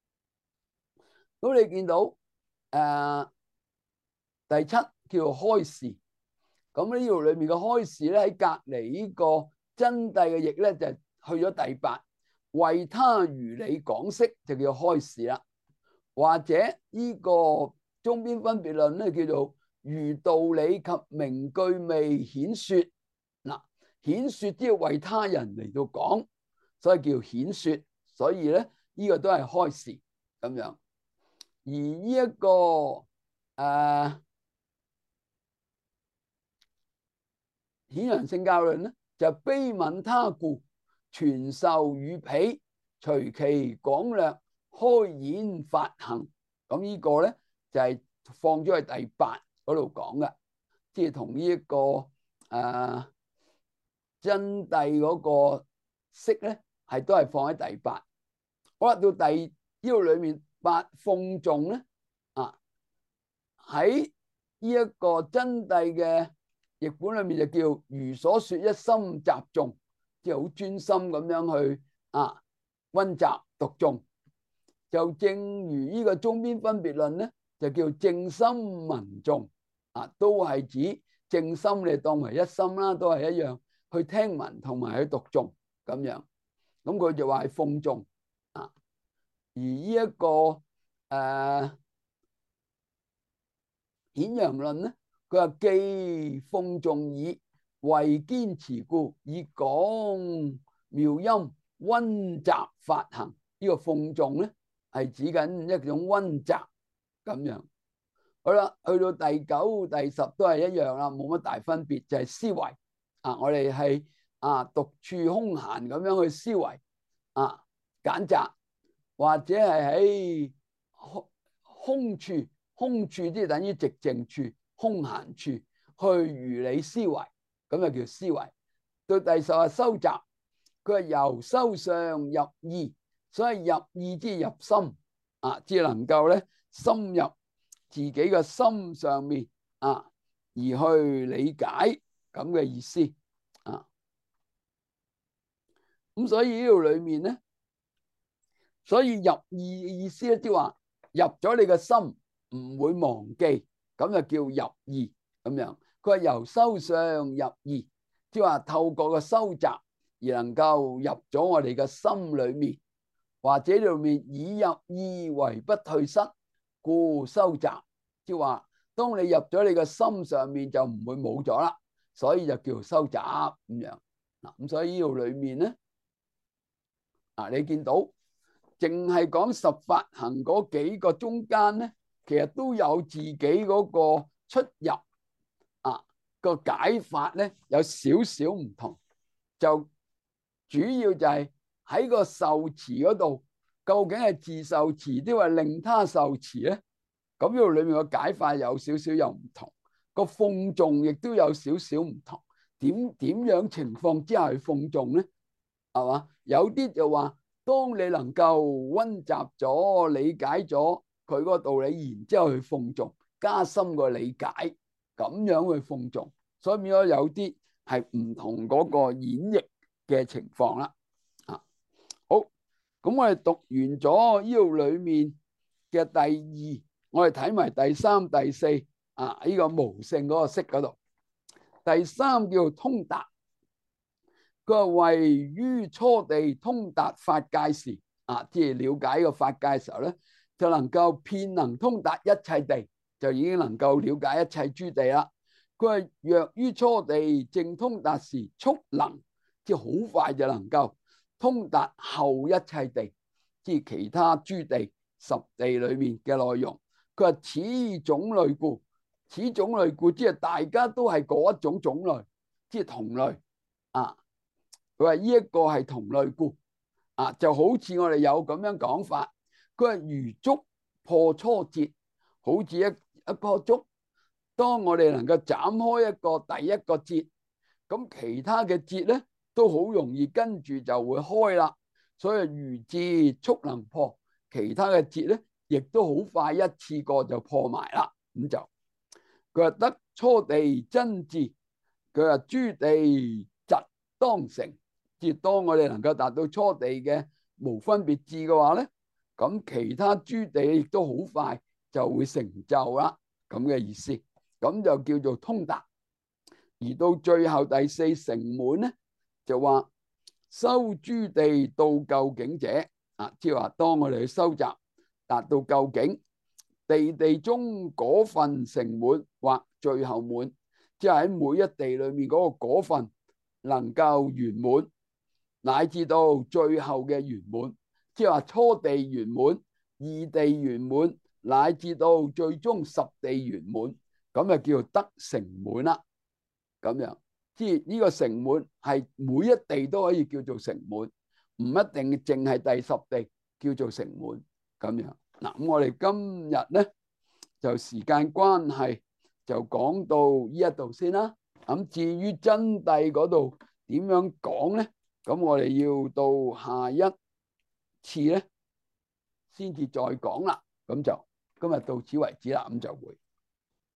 Speaker 1: 咁你見到第七叫做開示，咁呢度裏面嘅開示咧喺隔離呢個真諦嘅譯咧就去咗第八，為他如理講釋就叫開示啦。或者呢個中邊分別論咧叫做如道理及名句味顯說顯說即係為他人嚟到講，所以叫顯說。所以咧呢個都係開示咁樣。而呢一個顯揚聖教論咧就悲憫他故，傳授與彼，隨其廣略，開演法行。咁呢個咧就係放咗喺第八嗰度講嘅，即係同呢一個真諦嗰個釋咧係都係放喺第八。好啦，到第呢度裏面八奉誦咧喺呢一個真諦嘅譯本裏面就叫如所說一心習誦，即係好專心咁樣去溫習讀誦。 就正如呢個中邊分別論咧，就叫正心聞頌啊，都係指正心，你當為一心啦，都係一樣去聽聞同埋去讀誦咁樣。咁佢就話係諷誦啊。而呢一個顯揚論咧，佢話既諷誦矣，為堅持故，以廣妙音溫習法行。呢個諷誦咧係指緊一種溫習咁樣。好啦，去到第九、第十都係一樣啦，冇乜大分別，就係思維啊。我哋係獨處空閒咁樣去思維啊，揀擇或者係喺空處，空處即係等於寂靜處、空閒處去如理思維，咁就叫思維。到第十係修習，佢係由修相入意，所以入意即係入心啊，只能夠咧深入自己嘅心上面啊，而去理解咁嘅意思啊。咁所以呢度裏面咧，所以入意嘅意思咧，即係話入咗你嘅心，唔會忘記，咁就叫入意咁樣。佢係由修相入意，即係話透過個修習而能夠入咗我哋嘅心裏面，或者裏面以入意為不退失，故修習。即係話，當你入咗你嘅心上面，就唔會冇咗啦，所以就叫修習咁樣。嗱，咁所以呢度裏面咧，你見到淨係講十法行嗰幾個中間咧，其實都有自己嗰個出入啊，個解法咧有少少唔同，就主要就係喺個受持嗰度，究竟係自受持抑或令他受持咧？咁呢度裏面個解法有少少又唔同，個諷誦亦都有少少唔同。點樣情況之下去諷誦咧？係嘛？有啲就話，當你能夠溫習咗、理解咗佢嗰個道理，然之後去諷誦，加深個理解，咁樣去諷誦。所以變咗有啲係唔同嗰個演繹嘅情況啦。啊，好，咁我哋讀完咗呢度裏面嘅第二，我哋睇埋第三、第四啊，呢個無性嗰個識嗰度。第三叫通達。佢話為於初地通達法界時，即係了解個法界嘅時候咧，就能夠遍能通達一切地，就已經能夠了解一切諸地啦。佢話若於初地正通達時，速能，即係好快就能夠通達後一切地，即係其他諸地十地裏面嘅內容。佢話此種類故，此種類故，即係大家都係嗰一種種類，即係同類啊。佢話呢一個係同類故就好似我哋有咁樣講法。佢話如竹破初節，好似一棵竹，當我哋能夠斬開一個第一個節，咁其他嘅節咧都好容易跟住就會開啦。所以如節速能破，其他嘅節咧亦都好快一次過就破埋啦。咁就佢話得初地真智，佢話諸地疾當成。即係當我哋能夠達到初地嘅無分別智嘅話咧，咁其他諸地亦都好快就會成就啦。咁嘅意思，咁就叫做通達。而到最後第四成滿咧，就話修諸地到究竟者即係話當我哋去收集達到究竟，地地中果份成滿或最後滿，即係喺每一地裏面嗰個果份能夠圓滿，乃至到最後嘅圓滿，即係話初地圓滿、二地圓滿，乃至到最終十地圓滿，咁就叫做得成滿啦。咁樣，即係呢個成滿係每一地都可以叫做成滿，唔一定淨係第十地叫做成滿咁樣。嗱，咁我哋今日咧就時間關係就講到呢一度先啦。咁至於真諦嗰度點樣講咧？咁我哋要到下一次咧，先至再講啦。咁就今日到此為止啦。咁就會。